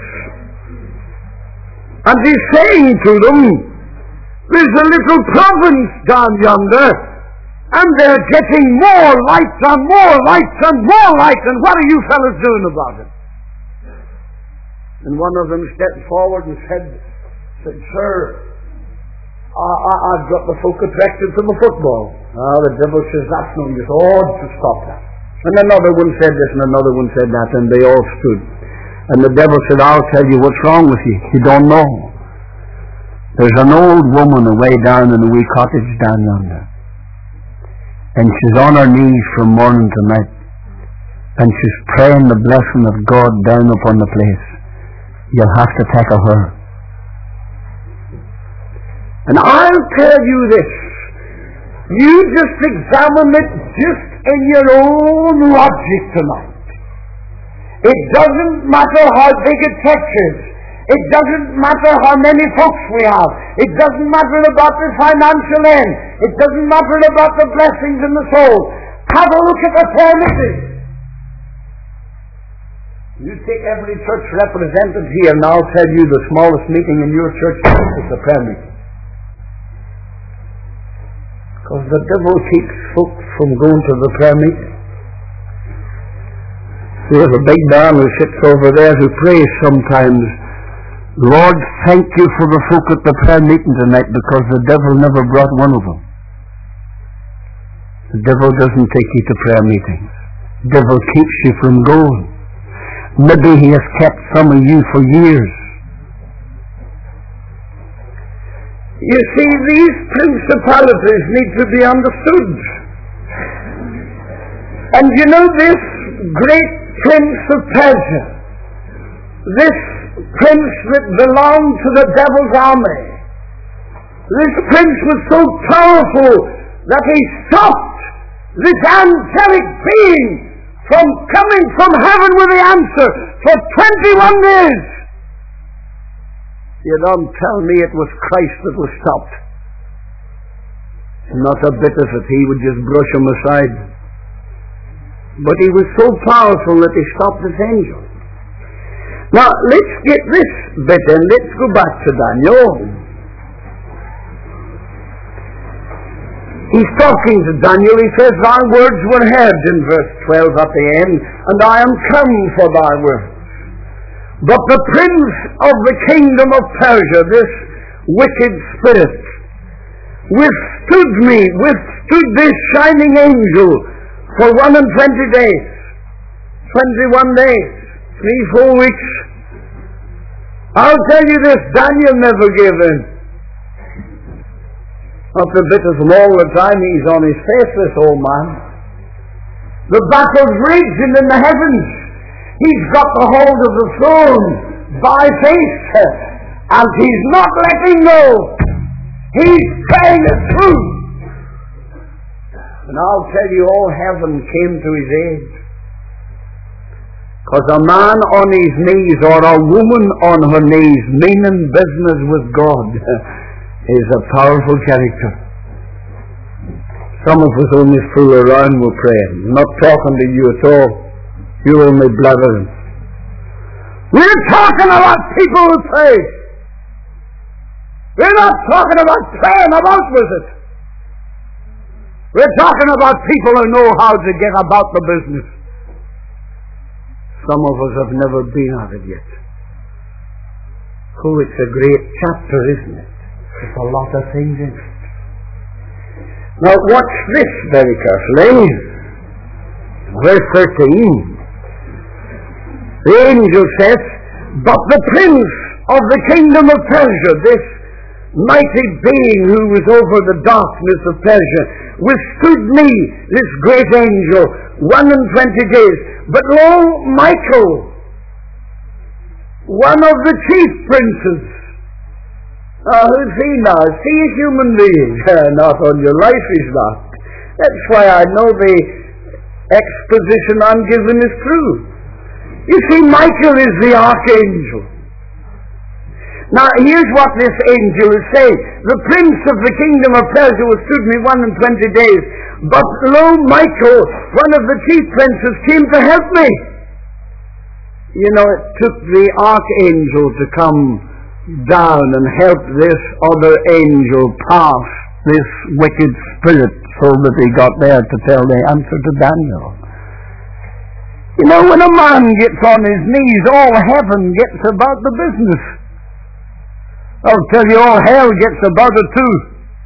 And he's saying to them, there's a little province down yonder, and they're getting more light and more light and more light, and what are you fellas doing about it? And one of them stepped forward and said, Sir, I've got the folk attracted to the football. The devil says, that's no use. To stop that. And another one said this and another one said that, and they all stood. And the devil said, I'll tell you what's wrong with you. You don't know. There's an old woman away down in a wee cottage down yonder. And she's on her knees from morning to night. And she's praying the blessing of God down upon the place. You'll have to take her. And I'll tell you this. You just examine it just in your own logic tonight. It doesn't matter how big a church is. It doesn't matter how many folks we have. It doesn't matter about the financial end. It doesn't matter about the blessings in the soul. Have a look at the prayer meeting. You take every church represented here, and I'll tell you the smallest meeting in your church is a prayer meeting. Because the devil keeps folks from going to the prayer meeting. There's a big man who sits over there who prays sometimes, Lord, thank you for the folk at the prayer meeting tonight, because the devil never brought one of them. The devil doesn't take you to prayer meetings. The devil keeps you from going. Maybe he has kept some of you for years. You see, these principalities need to be understood. And you know, this great prince of Persia, this prince that belonged to the devil's army, this prince was so powerful that he stopped this angelic being from coming from heaven with the answer for 21 days. You don't tell me it was Christ that was stopped. Not a bit of it. He would just brush him aside. But he was so powerful that he stopped his angel. Now, let's get this bit in. Let's go back to Daniel. He's talking to Daniel. He says, thy words were heard in verse 12 at the end, and I am come for thy words. But the prince of the kingdom of Persia, this wicked spirit, withstood this shining angel for 21 days, 21 days, 3-4 weeks. I'll tell you this, Daniel never gave in. After a bit of him all the time, he's on his face, this old man. The battle's raging in the heavens. He's got the hold of the throne by faith, and he's not letting go. He's praying it through. And I'll tell you, all heaven came to his aid. Because a man on his knees or a woman on her knees meaning business with God is a powerful character. Some of us only fool around with praying. I'm not talking to you at all. You're only blathering. We're talking about people who pray. We're not talking about praying about with it. We're talking about people who know how to get about the business. Some of us have never been at it yet. Oh, it's a great chapter, isn't it? There's a lot of things in it. Now watch this very carefully. Verse 13. The angel says, but the prince of the kingdom of Persia, this mighty being who was over the darkness of Persia, withstood me, this great angel, 21 days. But lo, Michael, one of the chief princes. Who's he now? Is he a human being? Not on your life, he's not. That's why I know the exposition I'm giving is true. You see, Michael is the archangel. Now, here's what this angel is saying. The prince of the kingdom of Persia withstood me 21 days. But lo, Michael, one of the chief princes, came to help me. You know, it took the archangel to come down and help this other angel pass this wicked spirit so that he got there to tell the answer to Daniel. You know, when a man gets on his knees, all heaven gets about the business. I'll tell you, all hell gets about it too.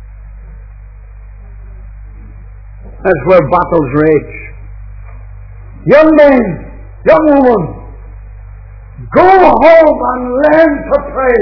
That's where battles rage. Young men, young women, go home and learn to pray.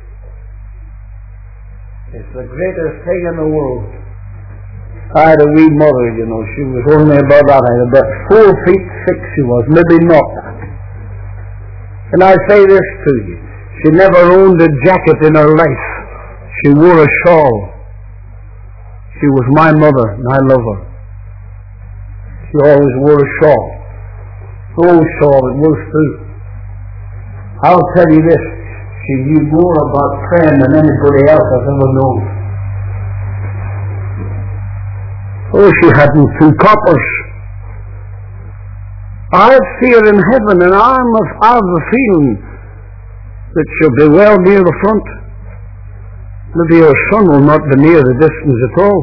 It's the greatest thing in the world. I had a wee mother, you know. She was only about 4 feet 6 she was, maybe not that. And I say this to you. She never owned a jacket in her life. She wore a shawl. She was my mother, and I love her. She always wore a shawl. Old shawl, it was too. I'll tell you this, she knew more about praying than anybody else I've ever known. Oh, she hadn't 2 coppers. I'll see her in heaven, and I have a feeling that she'll be well near the front. Maybe her son will not be near the distance at all.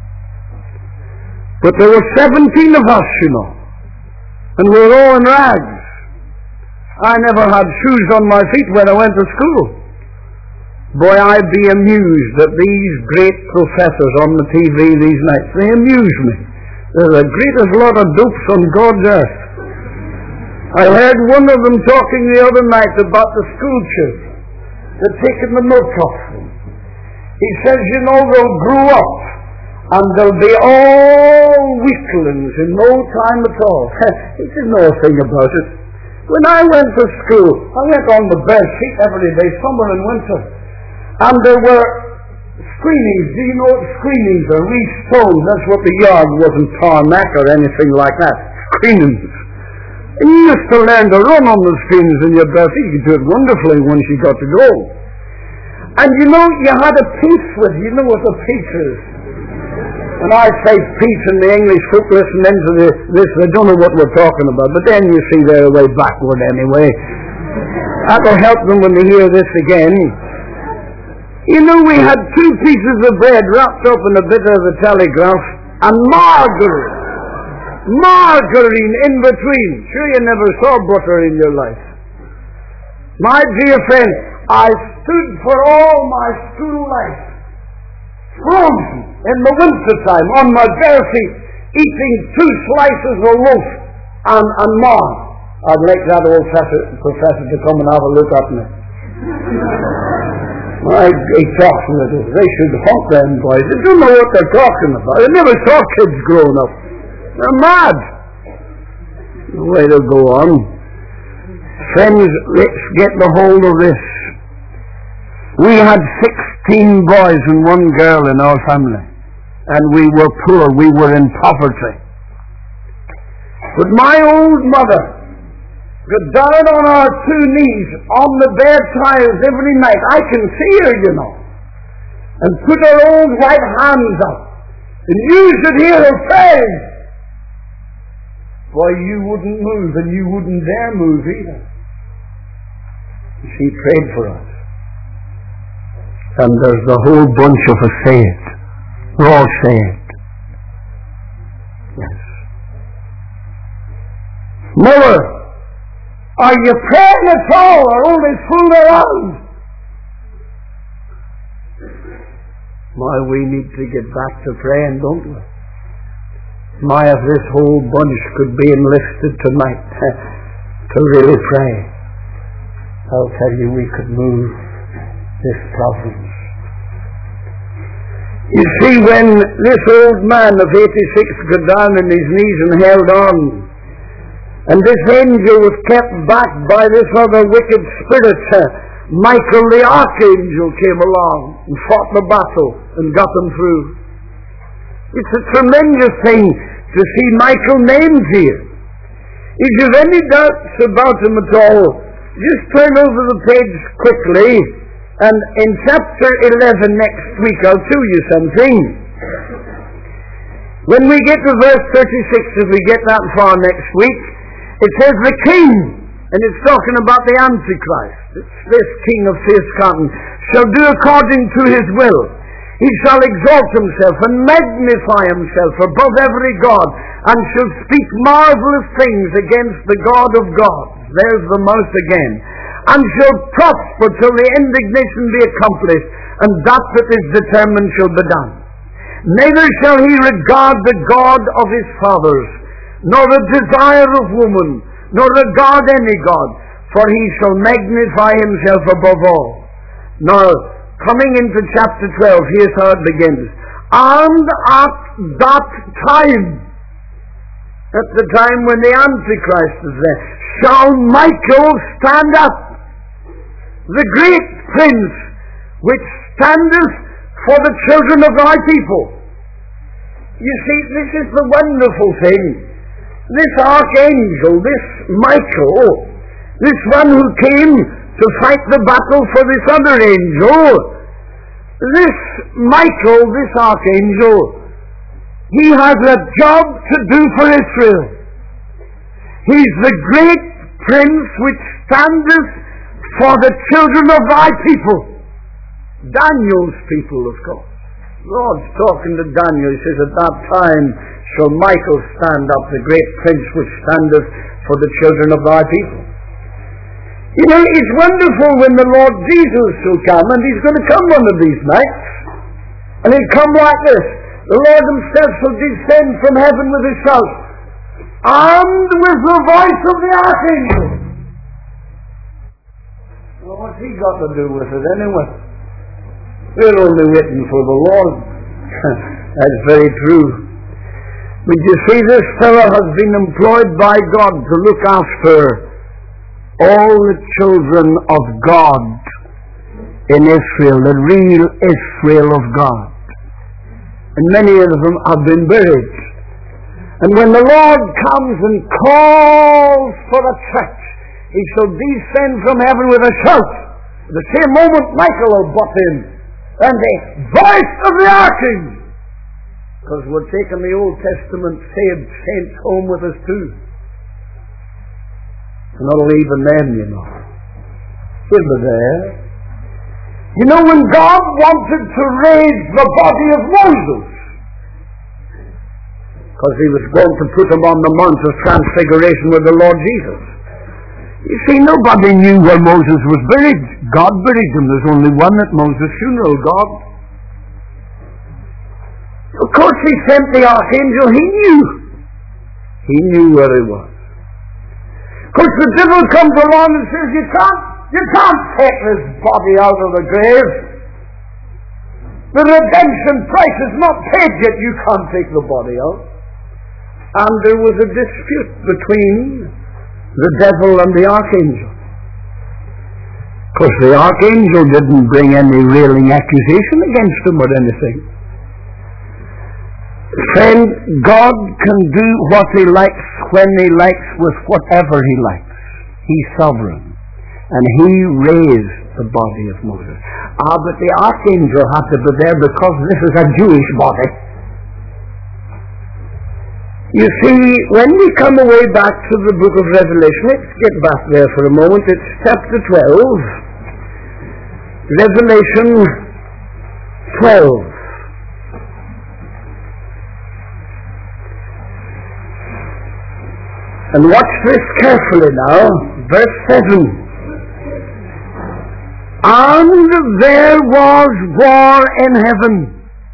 But there were 17 of us, you know, and we were all in rags. I never had shoes on my feet when I went to school. Boy, I'd be amused at these great professors on the TV these nights. They amuse me. They're the greatest lot of dopes on God's earth. I heard one of them talking the other night about the school children. They're taking the milk off them. He says, you know, they'll grow up and they'll be all weaklings in no time at all. He didn't know a thing about it. When I went to school, I went on the bare feet every day, summer and winter. And there were screenings. Do you know what screenings are? Wee stones. That's what the yard wasn't, tarmac or anything like that. Screenings. And you used to learn to run on the screenings in your bare feet. You could do it wonderfully once you got to go. And you know, you had a piece with you. You know what a piece is? When I say piece and the English folk listen into this, they don't know what we're talking about. But then you see they're way backward anyway. That'll help them when they hear this again. You know, we had 2 pieces of bread wrapped up in a bit of the telegraph and margarine in between. Sure, you never saw butter in your life. My dear friend, I stood for all my school life frozen in the winter time on my bare feet, eating 2 slices of loaf and marg. I'd like that old professor to come and have a look at me. He talks with us. They should hump them boys. They don't know what they're talking about. They never saw kids growing up. They're mad. The way to go on. Friends, let's get the hold of this. We had 16 boys and 1 girl in our family. And we were poor. We were in poverty. But my old mother got down on our 2 knees on the bed tiles every night. I can see her, you know. And put her old white hands up. And you should hear her praying. Boy, you wouldn't move, and you wouldn't dare move either. She prayed for us. And there's the whole bunch of us saved. We're all saved. Yes. Mother, are you praying at all or only fooling around? My, we need to get back to praying, don't we? My, if this whole bunch could be enlisted tonight to really pray, I'll tell you we could move this province. You see, when this old man of 86 got down on his knees and held on, and this angel was kept back by this other wicked spirit, Michael the archangel came along and fought the battle and got them through. It's a tremendous thing to see Michael named here. If you've any doubts about him at all, just turn over the page quickly, and in chapter 11 next week I'll show you something. When we get to verse 36, if we get that far next week, it says the king, and it's talking about the Antichrist. It's this king of Philistine shall do according to his will. He shall exalt himself and magnify himself above every god, and shall speak marvelous things against the God of gods. There's the mouth again. And shall prosper till the indignation be accomplished, and that is determined shall be done. Neither shall he regard the God of his fathers, nor the desire of woman, nor regard any god, for he shall magnify himself above all. Now, coming into chapter 12, here's how it begins. And at that time, at the time when the Antichrist is there, shall Michael stand up, the great prince, which standeth for the children of thy people. You see, this is the wonderful thing. This archangel, this Michael, this one who came to fight the battle for this other angel, this Michael, this archangel, he has a job to do for Israel. He's the great prince which standeth for the children of thy people. Daniel's people, of course. The Lord's talking to Daniel. He says, at that time shall Michael stand up, the great prince which standeth for the children of thy people. You know, it's wonderful when the Lord Jesus will come, and he's going to come one of these nights, and he'll come like this. The Lord himself shall descend from heaven with a shout, and with the voice of the archangel. Well, what's he got to do with it anyway? We're only waiting for the Lord. That's very true. But you see, this fellow has been employed by God to look after all the children of God in Israel, the real Israel of God. And many of them have been buried. And when the Lord comes and calls for a church, he shall descend from heaven with a shout. At the same moment, Michael will butt in, and the voice of the archangel. Because we're taking the Old Testament saved saints home with us too. And not even them, you know. They were there. You know, when God wanted to raise the body of Moses, because he was going to put him on the Mount of Transfiguration with the Lord Jesus. You see, nobody knew where Moses was buried. God buried him. There's only one at Moses' funeral, God. Of course he sent the archangel. He knew. He knew where he was. Of course the devil comes along and says, you can't take this body out of the grave. The redemption price is not paid yet. You can't take the body out. And there was a dispute between the devil and the archangel. Of course the archangel didn't bring any railing accusation against him or anything. Friend, God can do what he likes when he likes with whatever he likes. He's sovereign. And he raised the body of Moses. But the archangel had to be there because this is a Jewish body. You see, when we come away back to the book of Revelation, let's get back there for a moment. It's chapter 12. Revelation 12. And watch this carefully now. Verse 7. And there was war in heaven.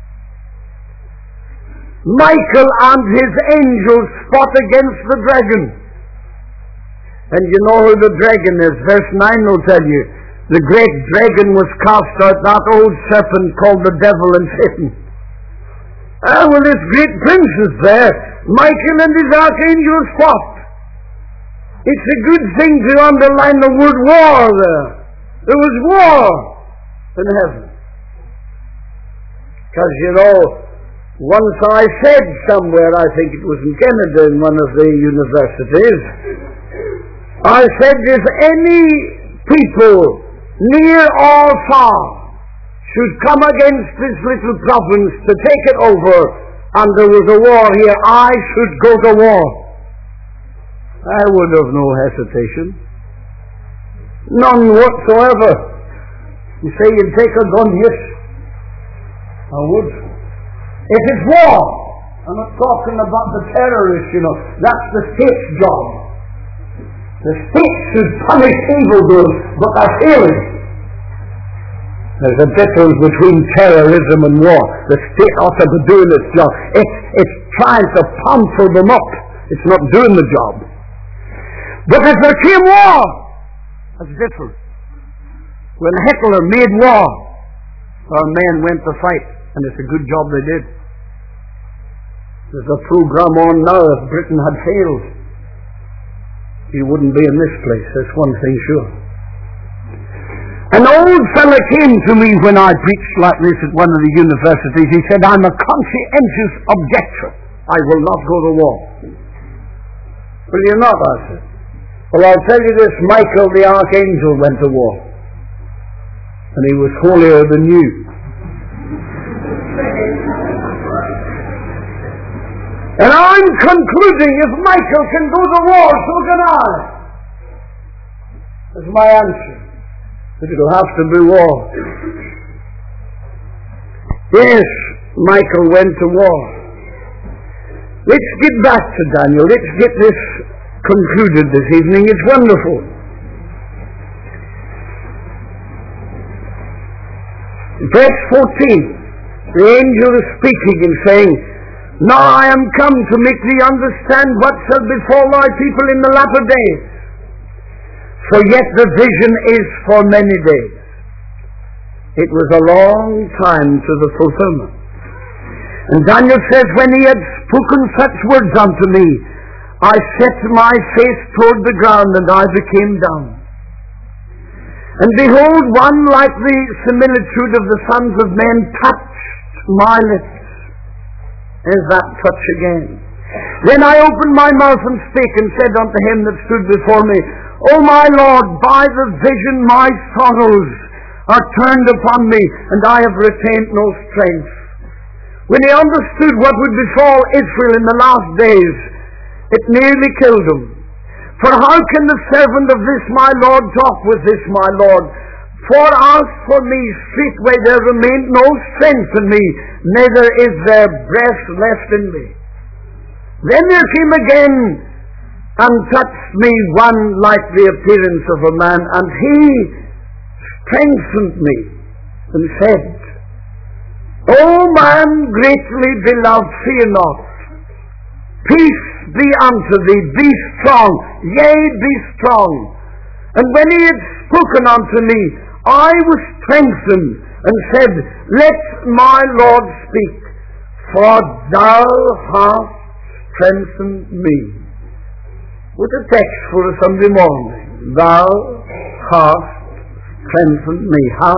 Michael and his angels fought against the dragon. And you know who the dragon is. Verse 9 will tell you. The great dragon was cast out, that old serpent called the devil and Satan. Well, this great prince is there. Michael and his archangels fought. It's a good thing to underline the word war there. There was war in heaven. Because, you know, once I said somewhere, I think it was in Canada in one of the universities, I said if any people, near or far, should come against this little province to take it over, and there was a war here, I should go to war. I would have no hesitation. None whatsoever. You say you'd take a gun, yes, I would. If it's war, I'm not talking about the terrorists, you know, that's the state's job. The state should punish evildoers, but they're failing. There's a difference between terrorism and war. The state ought to be doing its job. It's trying to pamper them up. It's not doing the job. But if there came war, that's different. When Hitler made war, our men went to fight, and it's a good job they did. There's a program on now. If Britain had failed, he wouldn't be in this place. That's one thing sure. An old fella came to me when I preached like this at one of the universities. He said, I'm a conscientious objector. I will not go to war. Will you not? I said. Well, I'll tell you this. Michael the archangel went to war. And he was holier than you. And I'm concluding if Michael can go to war, so can I. That's my answer. But it'll have to be war. Yes, Michael went to war. Let's get back to Daniel. Let's get this concluded this evening. It's wonderful. Verse 14. The angel is speaking and saying, Now I am come to make thee understand what shall befall thy people in the latter days. For yet the vision is for many days. It was a long time to the fulfillment. And Daniel says, when he had spoken such words unto me, I set my face toward the ground, and I became down. And behold, one like the similitude of the sons of men touched my lips. There's that touch again. Then I opened my mouth and spake, and said unto him that stood before me, O my Lord, by the vision my sorrows are turned upon me, and I have retained no strength. When he understood what would befall Israel in the last days, it nearly killed him. For how can the servant of this my Lord talk with this my Lord? For as for me, straightway there remained no strength in me, neither is there breath left in me. Then there came again and touched me one like the appearance of a man, and he strengthened me and said, O man greatly beloved, fear not. Peace be unto thee, be strong, yea, be strong. And when he had spoken unto me, I was strengthened, and said, Let my Lord speak, for thou hast strengthened me. What a text for a Sunday morning. Thou hast strengthened me. How?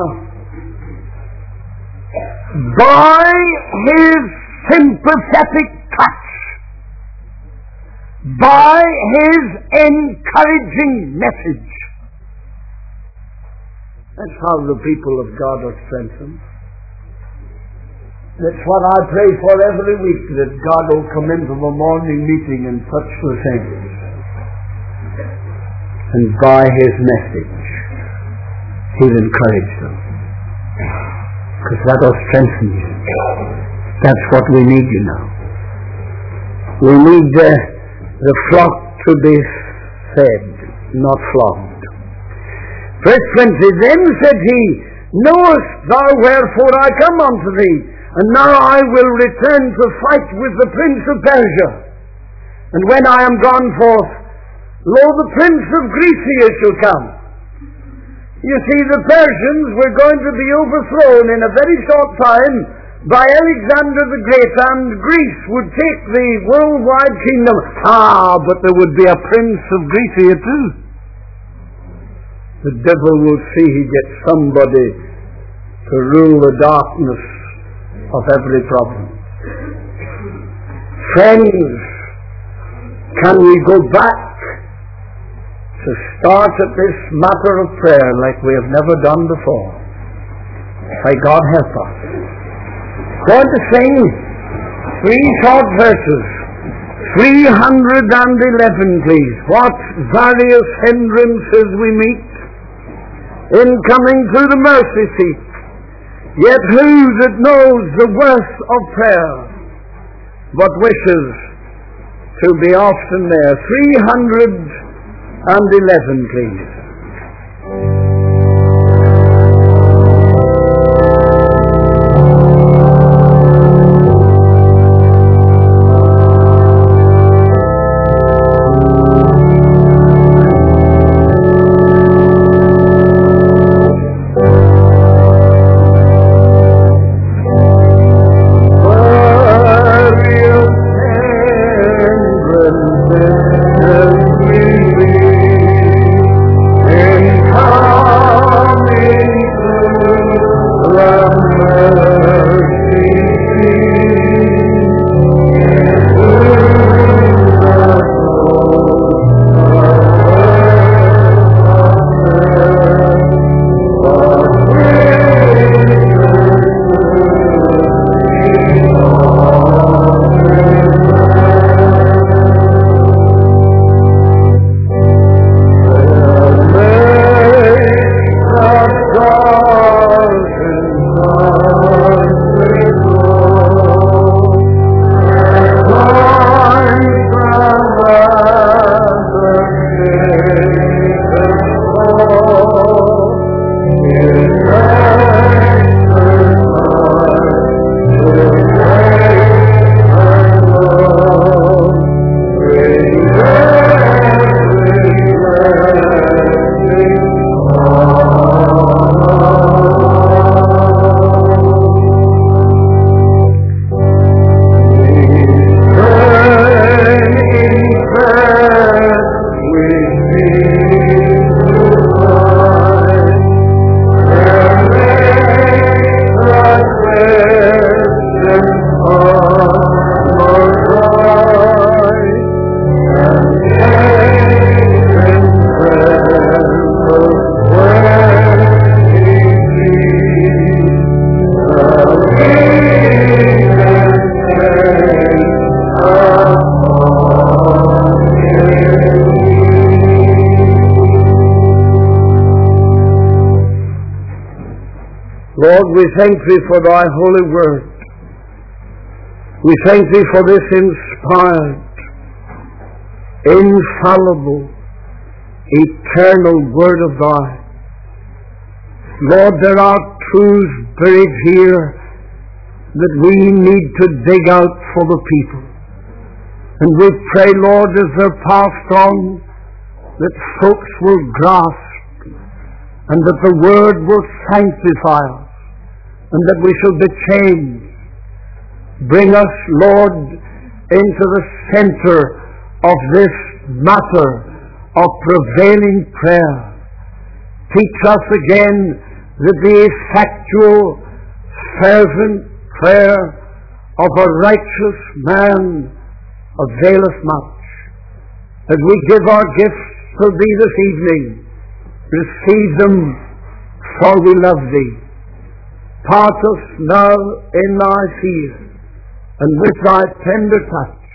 By his sympathetic touch, by his encouraging message. That's how the people of God are strengthened. That's what I pray for every week, that God will come into the morning meeting and touch the saints. And by His message, He'll encourage them. Because that'll strengthen you. That's what we need, you know. We need the flock to be fed, not flogged. Verse 20, then said he, knowest thou wherefore I come unto thee? And now I will return to fight with the prince of Persia. And when I am gone forth, lo, the prince of Grecia shall come. You see, the Persians were going to be overthrown in a very short time by Alexander the Great, and Greece would take the worldwide kingdom. But there would be a prince of Grecia too. The devil will see he gets somebody to rule the darkness of every problem. Friends, can we go back to start at this matter of prayer like we have never done before? May God help us. Going to sing 3 short verses. 311, please. What various hindrances we meet in coming to the mercy seat. Yet who that knows the worth of prayer but wishes to be often there? 311, please. Lord, we thank Thee for Thy holy word. We thank Thee for this inspired, infallible, eternal word of Thine. Lord, there are truths buried here that we need to dig out for the people. And we pray, Lord, as they're passed on, that folks will grasp and that the word will sanctify us and that we shall be changed. Bring us, Lord, into the center of this matter of prevailing prayer. Teach us again that the effectual, fervent prayer of a righteous man availeth much. As we give our gifts to Thee this evening, receive them, for we love Thee. Part us now in thy fear, and with thy tender touch